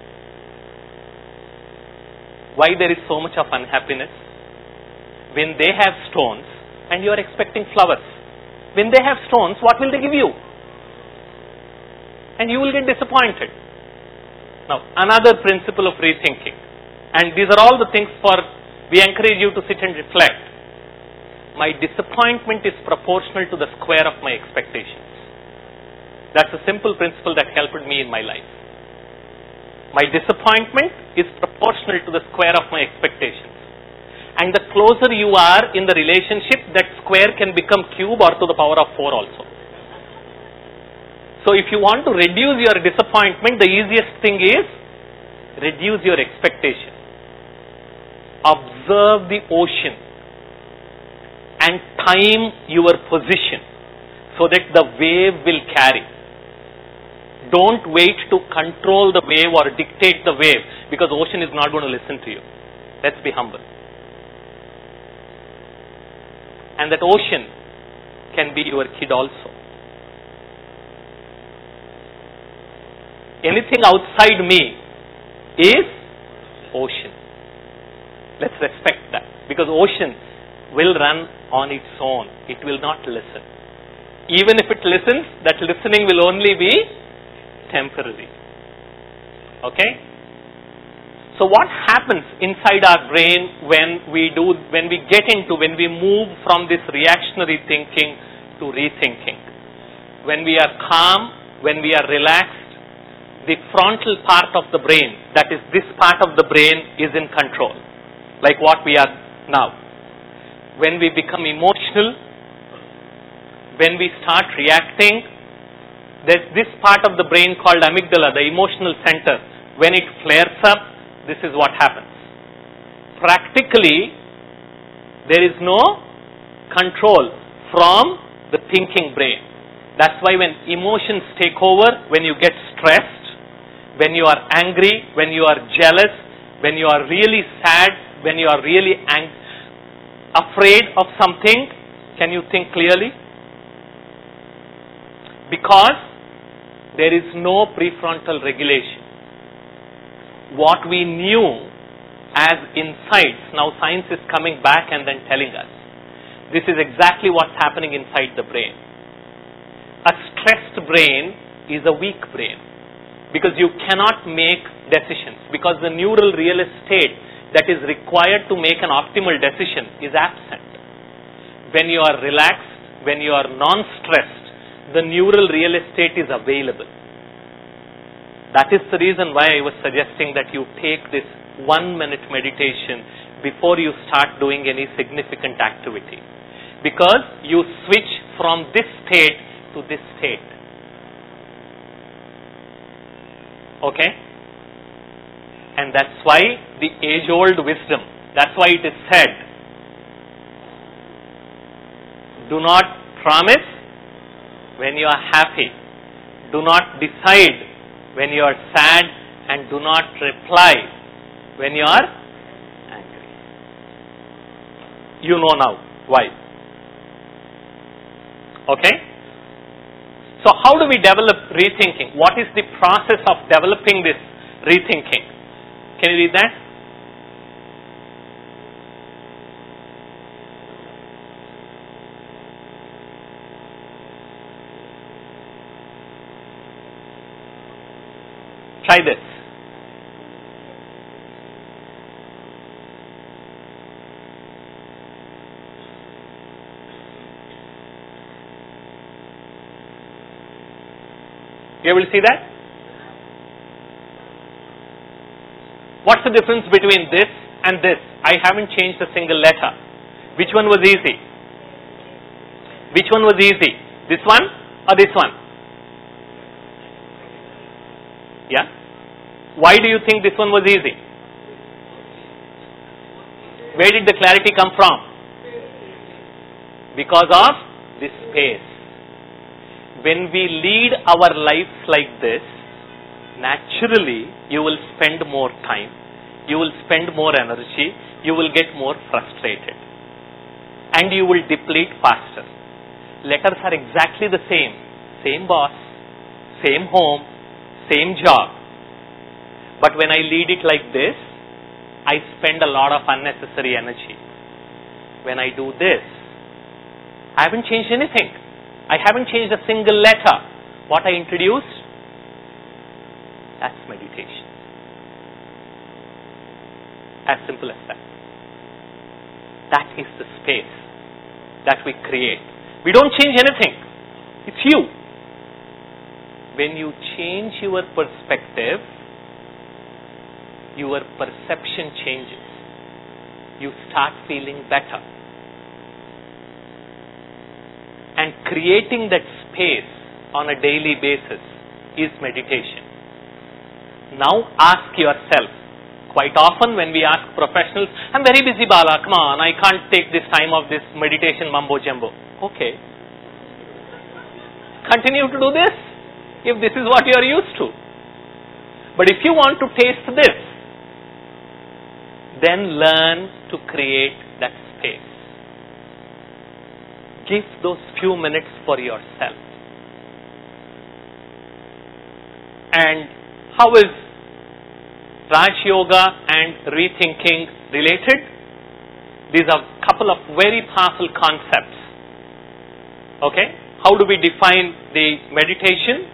Why there is so much of unhappiness? When they have stones and you are expecting flowers. When they have stones, what will they give you? And you will get disappointed. Now, another principle of rethinking. And these are all the things for, we encourage you to sit and reflect. My disappointment is proportional to the square of my expectations. That's a simple principle that helped me in my life. My disappointment is proportional to the square of my expectations. And the closer you are in the relationship, that square can become cube or to the power of four also. So if you want to reduce your disappointment, the easiest thing is reduce your expectation. Observe the ocean and time your position so that the wave will carry. Don't wait to control the wave or dictate the wave, because the ocean is not going to listen to you. Let's be humble. And that ocean can be your kid also. Anything outside me is ocean. Let's respect that. Because ocean, will run on its own. It will not listen. Even if it listens, that listening will only be temporary. Okay? So what happens inside our brain when we do, when we get into, when we move from this reactionary thinking to rethinking? When we are calm, when we are relaxed, the frontal part of the brain, that is this part of the brain, is in control. Like what we are now. When we become emotional, when we start reacting, there's this part of the brain called amygdala, the emotional center. When it flares up, this is what happens. Practically, there is no control from the thinking brain. That's why when emotions take over, when you get stressed, when you are angry, when you are jealous, when you are really sad, when you are really ang- afraid of something, can you think clearly? Because there is no prefrontal regulation. What we knew as insights, now science is coming back and then telling us. This is exactly what's happening inside the brain. A stressed brain is a weak brain because you cannot make decisions, because the neural real estate that is required to make an optimal decision is absent. When you are relaxed, when you are non-stressed, the neural real estate is available. That is the reason why I was suggesting that you take this one minute meditation before you start doing any significant activity. Because you switch from this state to this state. Okay? And that's why the age-old wisdom, that's why it is said, do not promise when you are happy. Do not decide when you are sad, and do not reply when you are angry. You know now why. Okay? So how do we develop rethinking? What is the process of developing this rethinking? Can you read that? Try this. You able to see that? What's the difference between this and this? I haven't changed a single letter. Which one was easy? Which one was easy? This one or this one? Yeah? Why do you think this one was easy? Where did the clarity come from? Because of this space. When we lead our lives like this, naturally you will spend more time, you will spend more energy, you will get more frustrated, and you will deplete faster. Letters are exactly the same. Same boss, same home, same job. But when I lead it like this, I spend a lot of unnecessary energy. When I do this, I haven't changed anything. I haven't changed a single letter. What I introduced, that's meditation. As simple as that. That is the space that we create. We don't change anything. It's you. When you change your perspective, your perception changes. You start feeling better. And creating that space on a daily basis is meditation. Now ask yourself, quite often when we ask professionals, I'm very busy Bala, come on, I can't take this time of this meditation mumbo jumbo. Okay. Continue to do this if this is what you are used to. But if you want to taste this, then learn to create that space. Give those few minutes for yourself. And how is Raj Yoga and rethinking related? These are couple of very powerful concepts. Okay? How do we define the meditation?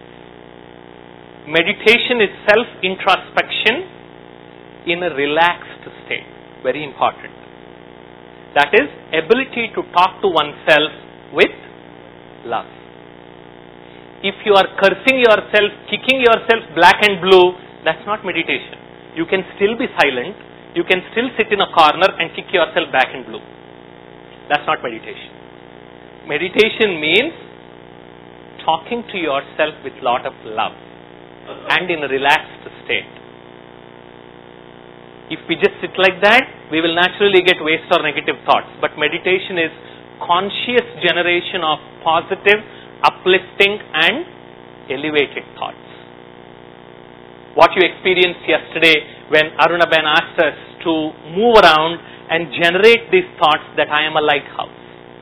Meditation is self-introspection in a relaxed state. Very important. That is, ability to talk to oneself with love. If you are cursing yourself, kicking yourself black and blue, that's not meditation. You can still be silent. You can still sit in a corner and kick yourself black and blue. That's not meditation. Meditation means talking to yourself with lot of love and in a relaxed state. If we just sit like that, we will naturally get waste or negative thoughts. But meditation is conscious generation of positive, uplifting and elevated thoughts. What you experienced yesterday when Arunaben asked us to move around and generate these thoughts that I am a lighthouse.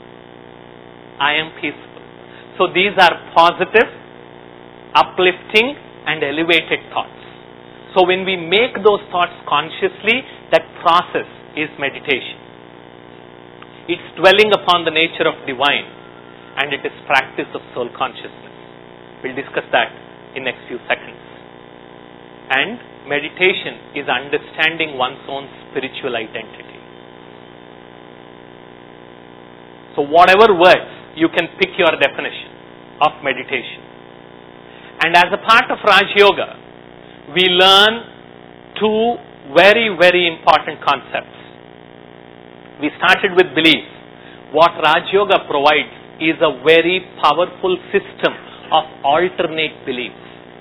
I am peaceful. So these are positive, uplifting and elevated thoughts. So when we make those thoughts consciously, that process is meditation. It's dwelling upon the nature of divine and it is practice of soul consciousness. We'll discuss that in next few seconds. And meditation is understanding one's own spiritual identity. So whatever words, you can pick your definition of meditation. And as a part of Raj Yoga, we learn two very, very important concepts. We started with belief. What Raj Yoga provides is a very powerful system of alternate beliefs.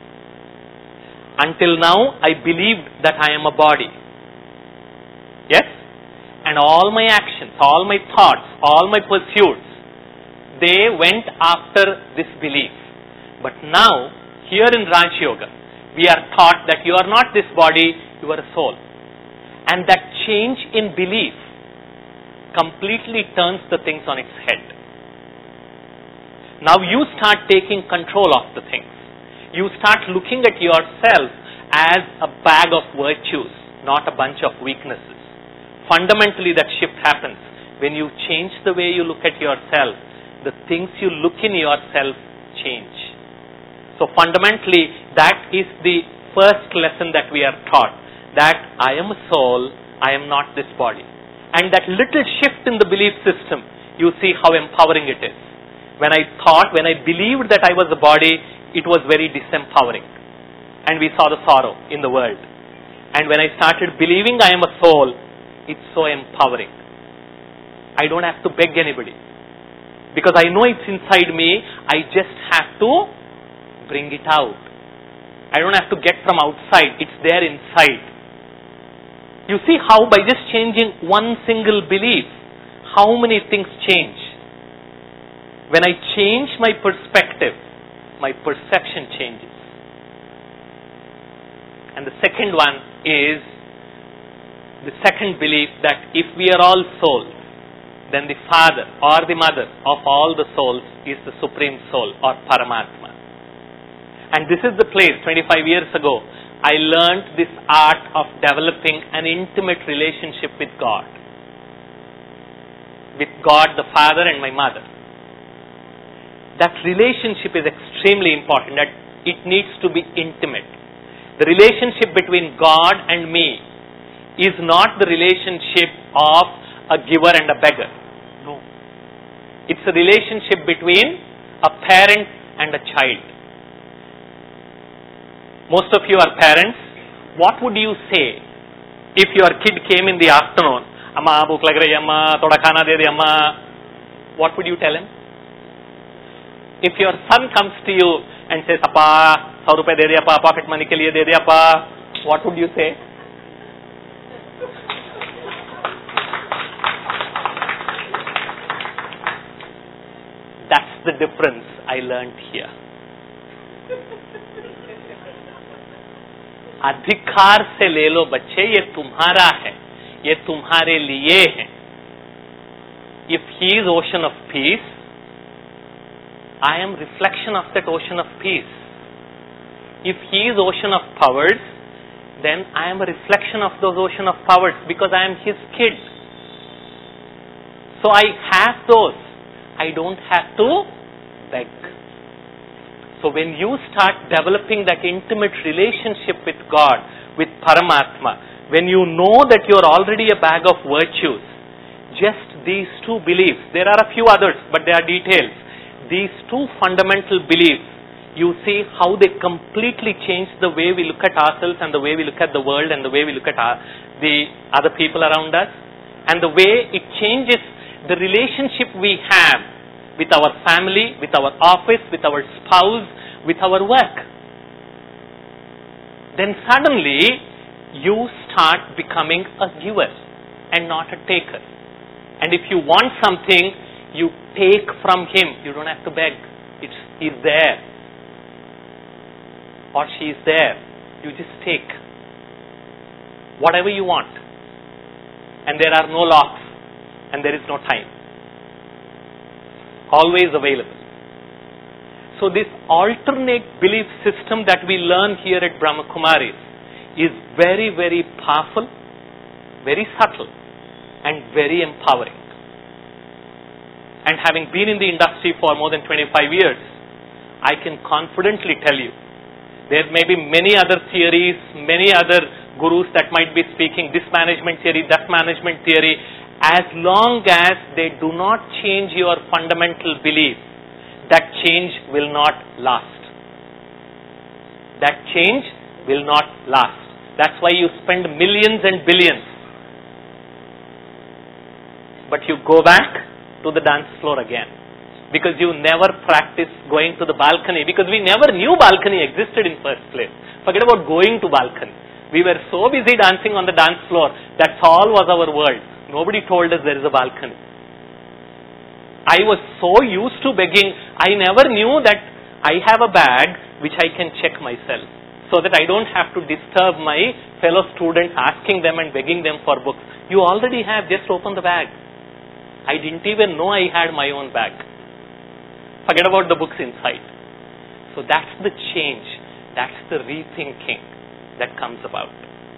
Until now, I believed that I am a body. Yes? And all my actions, all my thoughts, all my pursuits, they went after this belief. But now, here in Raj Yoga, we are taught that you are not this body, you are a soul. And that change in belief completely turns the things on its head. Now you start taking control of the things. You start looking at yourself as a bag of virtues, not a bunch of weaknesses. Fundamentally that shift happens. When you change the way you look at yourself, the things you look in yourself change. So fundamentally, that is the first lesson that we are taught. That I am a soul, I am not this body. And that little shift in the belief system, you see how empowering it is. When I thought, when I believed that I was a body, it was very disempowering. And we saw the sorrow in the world. And when I started believing I am a soul, it's so empowering. I don't have to beg anybody. Because I know it's inside me, I just have to bring it out. I don't have to get from outside, it's there inside. You see how by just changing one single belief, how many things change. When I change my perspective, my perception changes. And the second one is the second belief that if we are all souls, then the father or the mother of all the souls is the Supreme Soul or Paramatma. And this is the place, twenty-five years ago, I learned this art of developing an intimate relationship with God. With God the Father and my mother. That relationship is extremely important, that it needs to be intimate. The relationship between God and me is not the relationship of a giver and a beggar. No. It's a relationship between a parent and a child. Most of you are parents. What would you say if your kid came in the afternoon? Amma, bhook lag rahi hai, amma, thoda khana de de, amma. What would you tell him? If your son comes to you and says, Appa, one hundred rupees de de, appa, pocket money ke liye de de, appa, what would you say? That's the difference I learned here. अधिकार से ले लो बच्चे, ये तुम्हारा है, ये तुम्हारे लिए है. If he is ocean of peace, I am reflection of that ocean of peace. If he is ocean of powers, then I am a reflection of those ocean of powers because I am his kid. So I have those. I don't have to beg. So when you start developing that intimate relationship with God, with Paramatma, when you know that you are already a bag of virtues, just these two beliefs, there are a few others, but they are details. These two fundamental beliefs, you see how they completely change the way we look at ourselves and the way we look at the world and the way we look at our, the other people around us, and the way it changes the relationship we have with our family, with our office, with our spouse, with our work. Then suddenly you start becoming a giver and not a taker. And if you want something, you take from him. You don't have to beg. It's he's there. Or she is there. You just take whatever you want. And there are no locks. And there is no time. Always available. So this alternate belief system that we learn here at Brahma Kumaris is very, very powerful, very subtle, and very empowering. And having been in the industry for more than twenty-five years, I can confidently tell you, there may be many other theories, many other gurus that might be speaking this management theory, that management theory. As long as they do not change your fundamental belief, that change will not last. That change will not last. That's why you spend millions and billions. But you go back to the dance floor again. Because you never practice going to the balcony. Because we never knew balcony existed in first place. Forget about going to balcony. We were so busy dancing on the dance floor. That's all was our world. Nobody told us there is a balcony. I was so used to begging, I never knew that I have a bag which I can check myself, so that I don't have to disturb my fellow students asking them and begging them for books. You already have, just open the bag. I didn't even know I had my own bag. Forget about the books inside. So that's the change, that's the rethinking that comes about.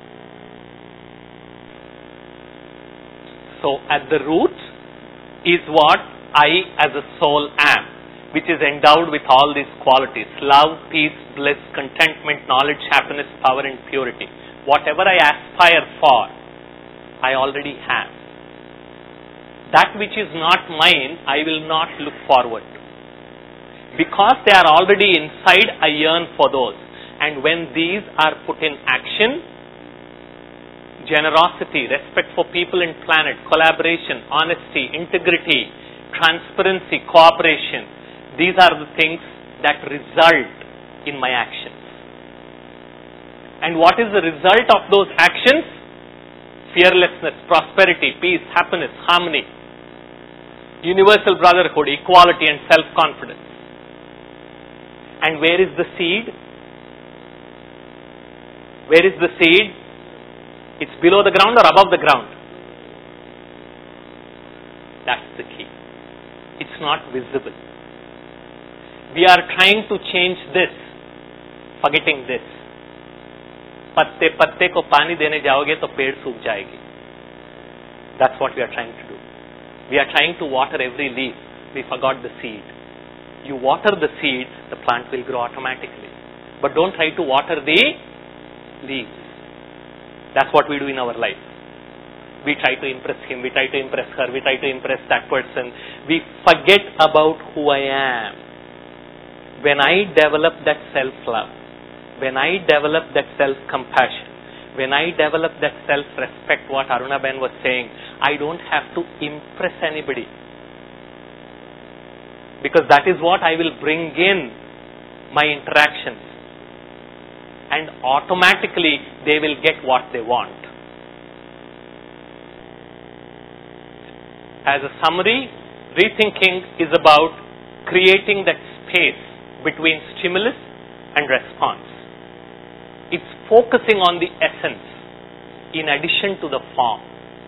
So at the root is what I as a soul am, which is endowed with all these qualities: love, peace, bliss, contentment, knowledge, happiness, power, and purity. Whatever I aspire for, I already have. That which is not mine, I will not look forward to. Because they are already inside, I yearn for those. And when these are put in action, generosity, respect for people and planet, collaboration, honesty, integrity, transparency, cooperation, these are the things that result in my actions. And what is the result of those actions? Fearlessness, prosperity, peace, happiness, harmony, universal brotherhood, equality, and self-confidence. And where is the seed? Where is the seed? It's below the ground or above the ground? That's the key. It's not visible. We are trying to change this, forgetting this. पत्ते पत्ते को पानी देने जाओगे तो पेड़ सूख जाएगी. That's what we are trying to do. We are trying to water every leaf. We forgot the seed. You water the seed, the plant will grow automatically. But don't try to water the leaves. That's what we do in our life. We try to impress him, we try to impress her, we try to impress that person. We forget about who I am. When I develop that self-love, when I develop that self-compassion, when I develop that self-respect, what Aruna Ben was saying, I don't have to impress anybody. Because that is what I will bring in my interactions. And automatically they will get what they want. As a summary, rethinking is about creating that space between stimulus and response. It's focusing on the essence in addition to the form.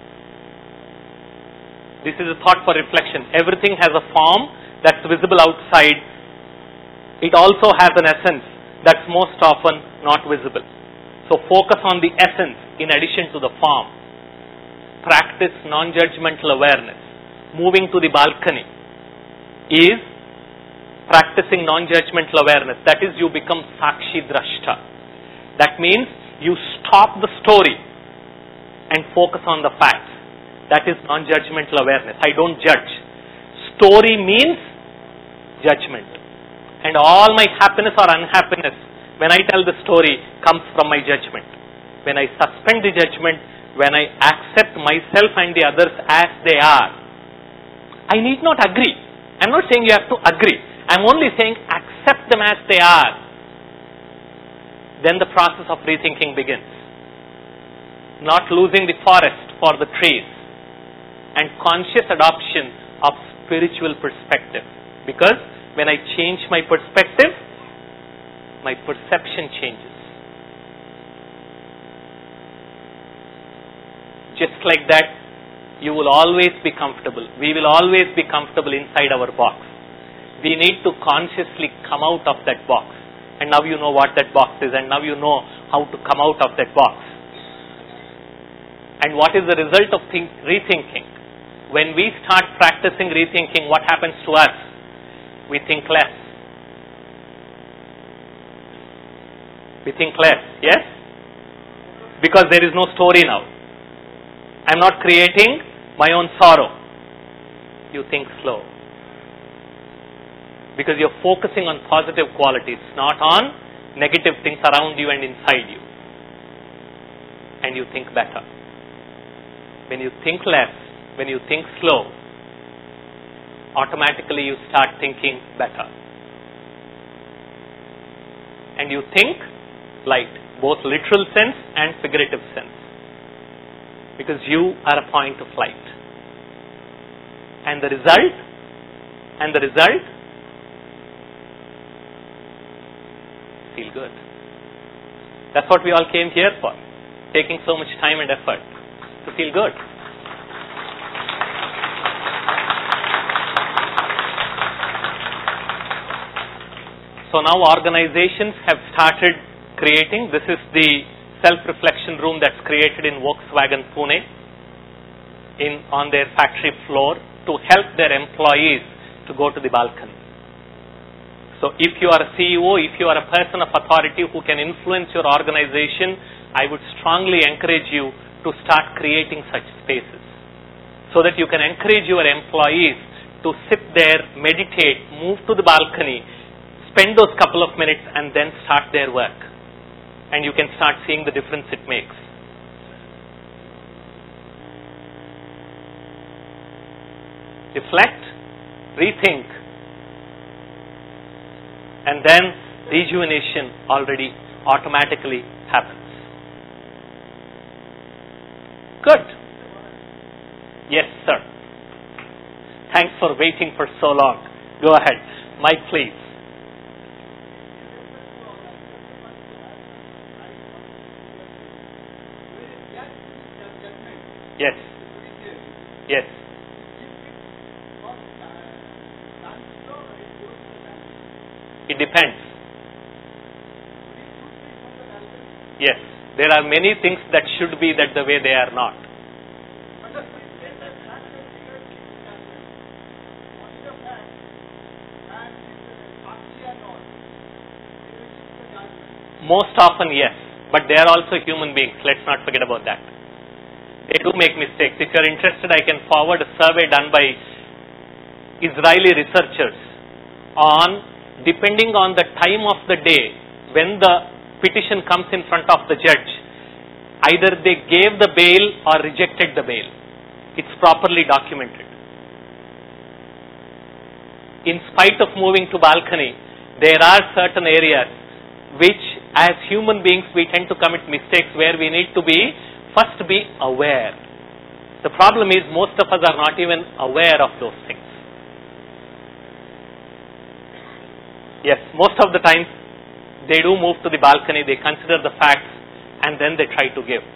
This is a thought for reflection. Everything has a form that's visible outside. It also has an essence that's most often not visible. So focus on the essence in addition to the form. Practice non-judgmental awareness. moving to the balcony is practicing non-judgmental awareness. That is, you become Sakshi Drashta. That means you stop the story and focus on the facts. That is non-judgmental awareness. I don't judge. Story means judgment. And all my happiness or unhappiness, when I tell the story, comes from my judgment. When I suspend the judgment, when I accept myself and the others as they are, I need not agree. I'm not saying you have to agree. I'm only saying accept them as they are. Then the process of rethinking begins. Not losing the forest for the trees, and conscious adoption of spiritual perspective. Because when I change my perspective, my perception changes. Just like that, you will always be comfortable. We will always be comfortable inside our box. We need to consciously come out of that box. And now you know what that box is, and now you know how to come out of that box. And what is the result of think, rethinking? When we start practicing rethinking, what happens to us? We think less. We think less, yes? Because there is no story now. I am not creating my own sorrow. You think slow. Because you are focusing on positive qualities, not on negative things around you and inside you. And you think better. When you think less, when you think slow, automatically you start thinking better. And you think light, both literal sense and figurative sense. Because you are a point of light. And the result, and the result, feel good. That's what we all came here for. Taking so much time and effort to feel good. So now organizations have started creating, this is the self-reflection room that's created in Volkswagen Pune in, on their factory floor to help their employees to go to the balcony. So if you are a C E O, if you are a person of authority who can influence your organization, I would strongly encourage you to start creating such spaces so that you can encourage your employees to sit there, meditate, move to the balcony, spend those couple of minutes and then start their work. And you can start seeing the difference it makes. Reflect, rethink, and then rejuvenation already automatically happens. Good. Yes, sir. Thanks for waiting for so long. Go ahead. Mike, please. Yes. Yes. It depends. Yes. There are many things that should be that the way they are not. Most often, yes. But they are also human beings. Let's not forget about that. They do make mistakes. If you are interested, I can forward a survey done by Israeli researchers on, depending on the time of the day when the petition comes in front of the judge, either they gave the bail or rejected the bail. It's properly documented. In spite of moving to balcony, there are certain areas which as human beings we tend to commit mistakes where we need to be, first be aware. The problem is most of us are not even aware of those things. Yes, most of the times they do move to the balcony, they consider the facts and then they try to give.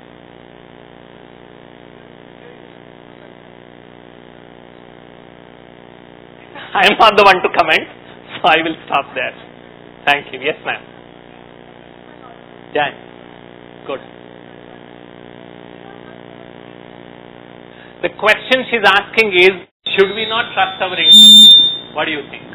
I am not the one to comment, so I will stop there. Thank you. Yes, ma'am. Jan. Good. The question she's asking is, Should we not trust our intuition? What do you think?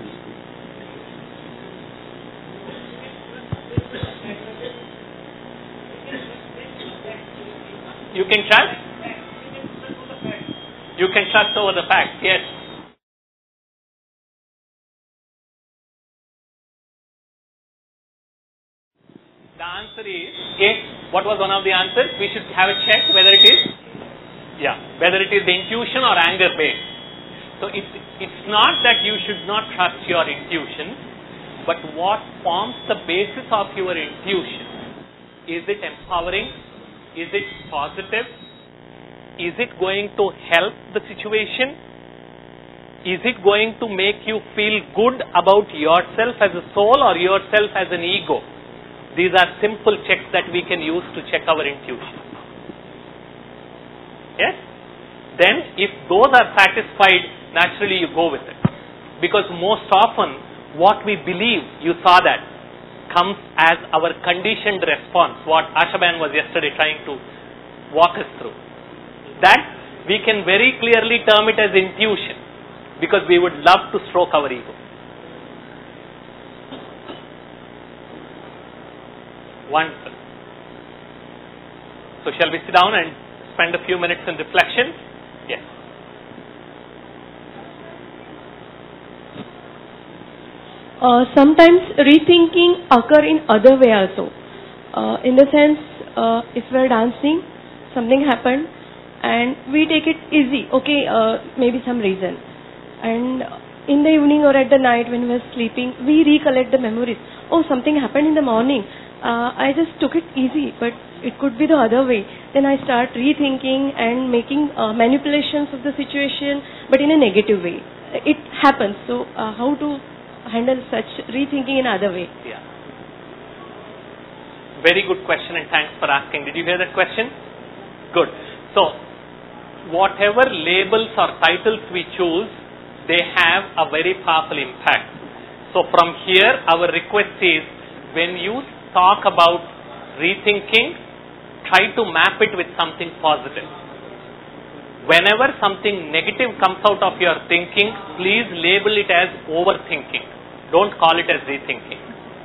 You can trust? You can trust over the facts, yes. The answer is, yes. What was one of the answers? We should have a check whether it is, yeah, whether it is the intuition or anger based. So it's, it's not that you should not trust your intuition, but what forms the basis of your intuition? Is it empowering? Is it positive? Is it going to help the situation? Is it going to make you feel good about yourself as a soul or yourself as an ego? These are simple checks that we can use to check our intuition. Yes? Then if those are satisfied, naturally you go with it. Because most often what we believe, you saw that, comes as our conditioned response, what Ashaban was yesterday trying to walk us through. That we can very clearly term it as intuition, because we would love to stroke our ego. Wonderful. So shall we sit down and spend a few minutes in reflection? Yes. Uh, sometimes rethinking occur in other way also. Uh, in the sense, uh, if we are dancing, something happened, and we take it easy. Okay, uh, maybe some reason. And in the evening or at the night when we are sleeping, we recollect the memories. Oh, something happened in the morning. Uh, I just took it easy, but it could be the other way. Then I start rethinking and making uh, manipulations of the situation, but in a negative way. It happens. So, uh, how to handle such rethinking in other way? Yeah. Very good question, and thanks for asking. Did you hear that question? Good. So, whatever labels or titles we choose, they have a very powerful impact. So, from here, our request is, when you talk about rethinking, try to map it with something positive. Whenever something negative comes out of your thinking, please label it as overthinking. Don't call it as rethinking.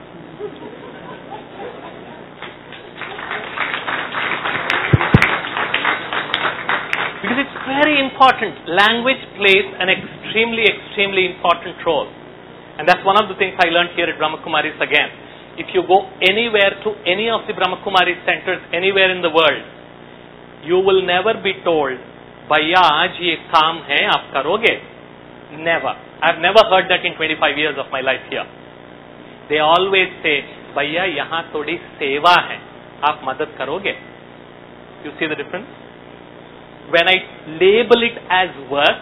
Because it's very important. Language plays an extremely, extremely important role. And that's one of the things I learned here at Brahma Kumaris again. If you go anywhere to any of the Brahma Kumaris centers, anywhere in the world, you will never be told, Bhaiya, aaj ye kaam hai, aap karoge? Never. I've never heard that in twenty-five years of my life here. They always say, Bhaiya, yahan thodi seva hai, aap madad karoge? You see the difference? When I label it as work,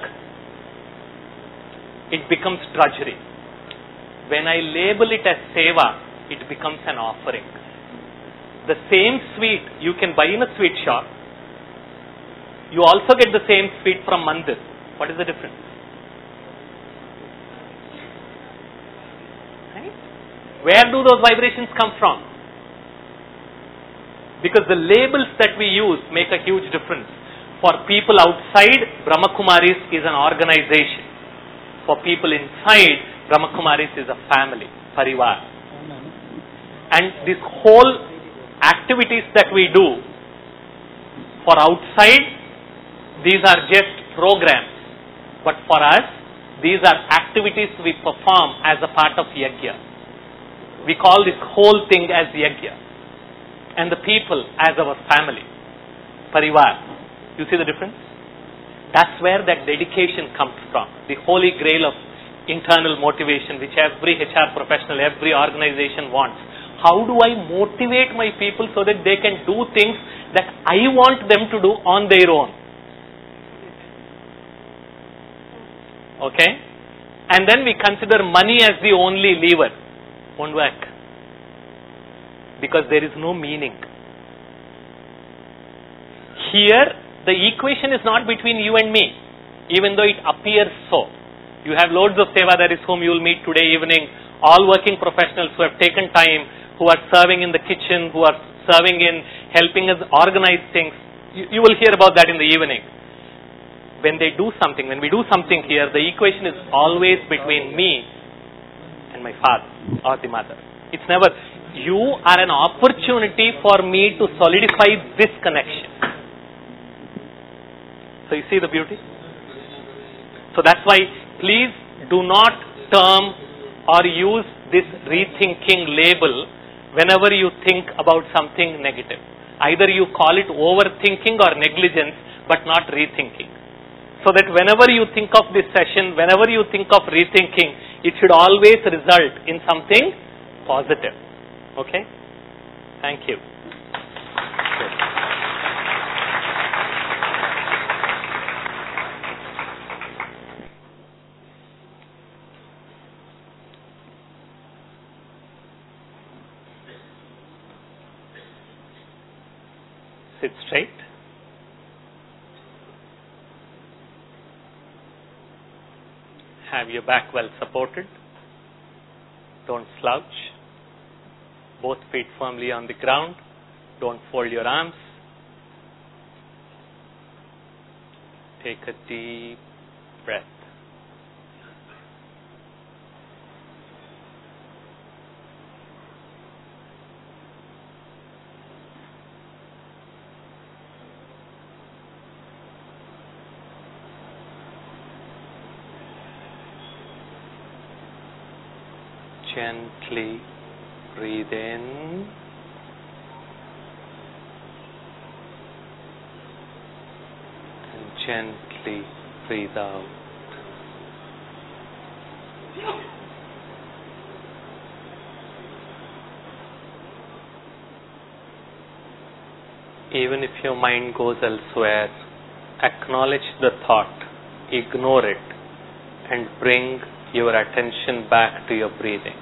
it becomes drudgery. When I label it as seva, it becomes an offering. The same sweet you can buy in a sweet shop. You also get the same sweet from mandir. What is the difference? Right? Where do those vibrations come from? Because the labels that we use make a huge difference. For people outside, Brahma Kumaris is an organization. For people inside, Brahma Kumaris is a family, parivar. And this whole activities that we do for outside, these are just programs. But for us, these are activities we perform as a part of Yajna. We call this whole thing as Yajna. And the people as our family, parivar. You see the difference? That's where that dedication comes from. The holy grail of internal motivation, which every H R professional, every organization wants. How do I motivate my people so that they can do things that I want them to do on their own? Okay? And then we consider money as the only lever. Won't work. Because there is no meaning. Here, the equation is not between you and me, even though it appears so. You have loads of sevadaris whom you will meet today evening, all working professionals who have taken time, who are serving in the kitchen, who are serving in helping us organize things. You, you will hear about that in the evening. when they do something, when we do something here, the equation is always between me and my father or the mother. It's never, you are an opportunity for me to solidify this connection. So you see the beauty? So that's why please do not term or use this rethinking label whenever you think about something negative. Either you call it overthinking or negligence, but not rethinking. So that whenever you think of this session, whenever you think of rethinking, it should always result in something positive. Okay? Thank you. Sit straight. Have your back well supported. Don't slouch. Both feet firmly on the ground. Don't fold your arms. Take a deep breath. Gently breathe in and gently breathe out. Even if your mind goes elsewhere, acknowledge the thought, ignore it, and bring your attention back to your breathing.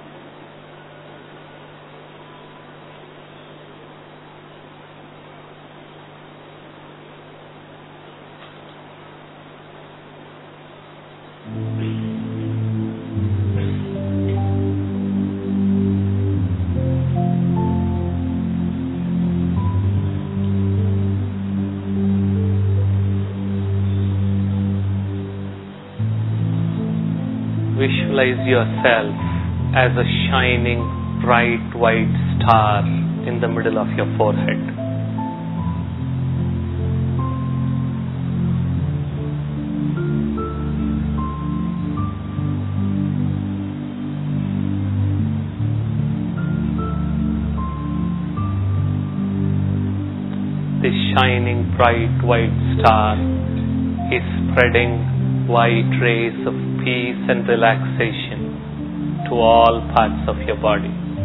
Visualize yourself as a shining, bright white star in the middle of your forehead. This shining, bright white star is spreading white rays of peace and relaxation to all parts of your body.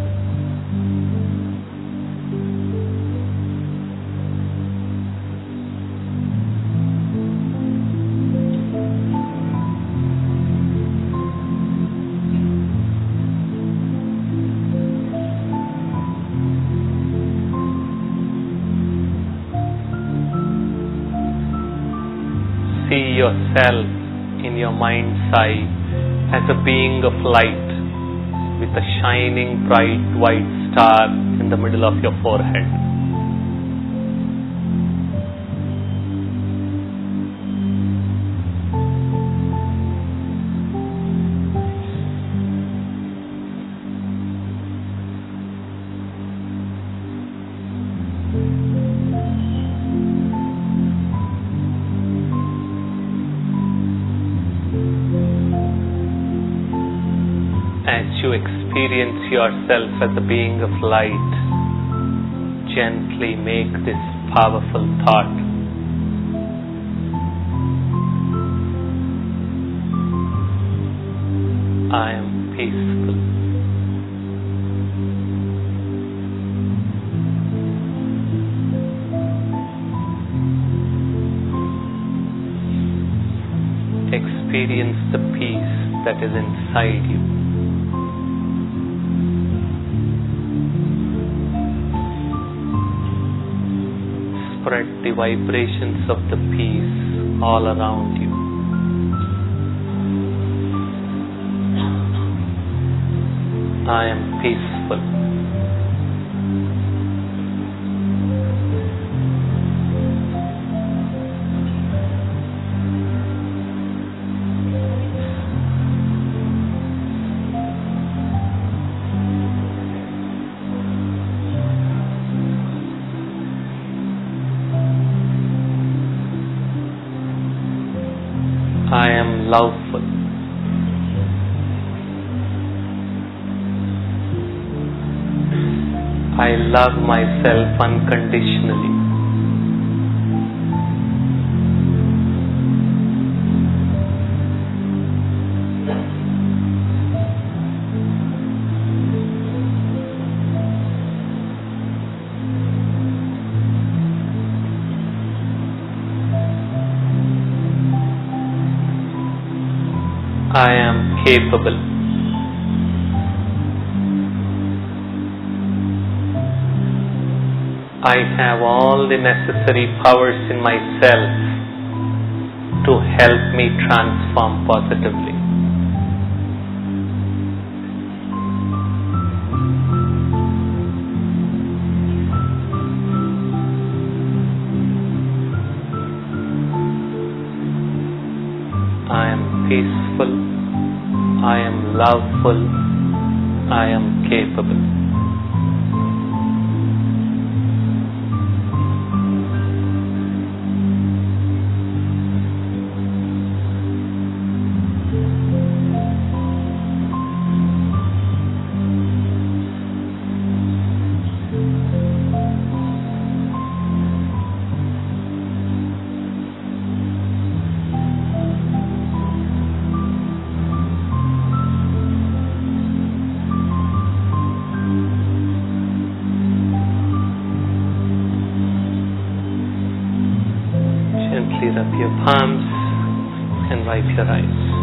See yourself in your mind's eye as a being of light with a shining bright white star in the middle of your forehead. Experience yourself as a being of light. Gently make this powerful thought. I am peaceful. Experience the peace that is inside you. Spread the vibrations of the peace all around you. I am peaceful. loveful. I love myself unconditionally. I am capable. I have all the necessary powers in myself to help me transform positively. I am peaceful. I am loveful. I am capable. Gently rub your palms and wipe your eyes.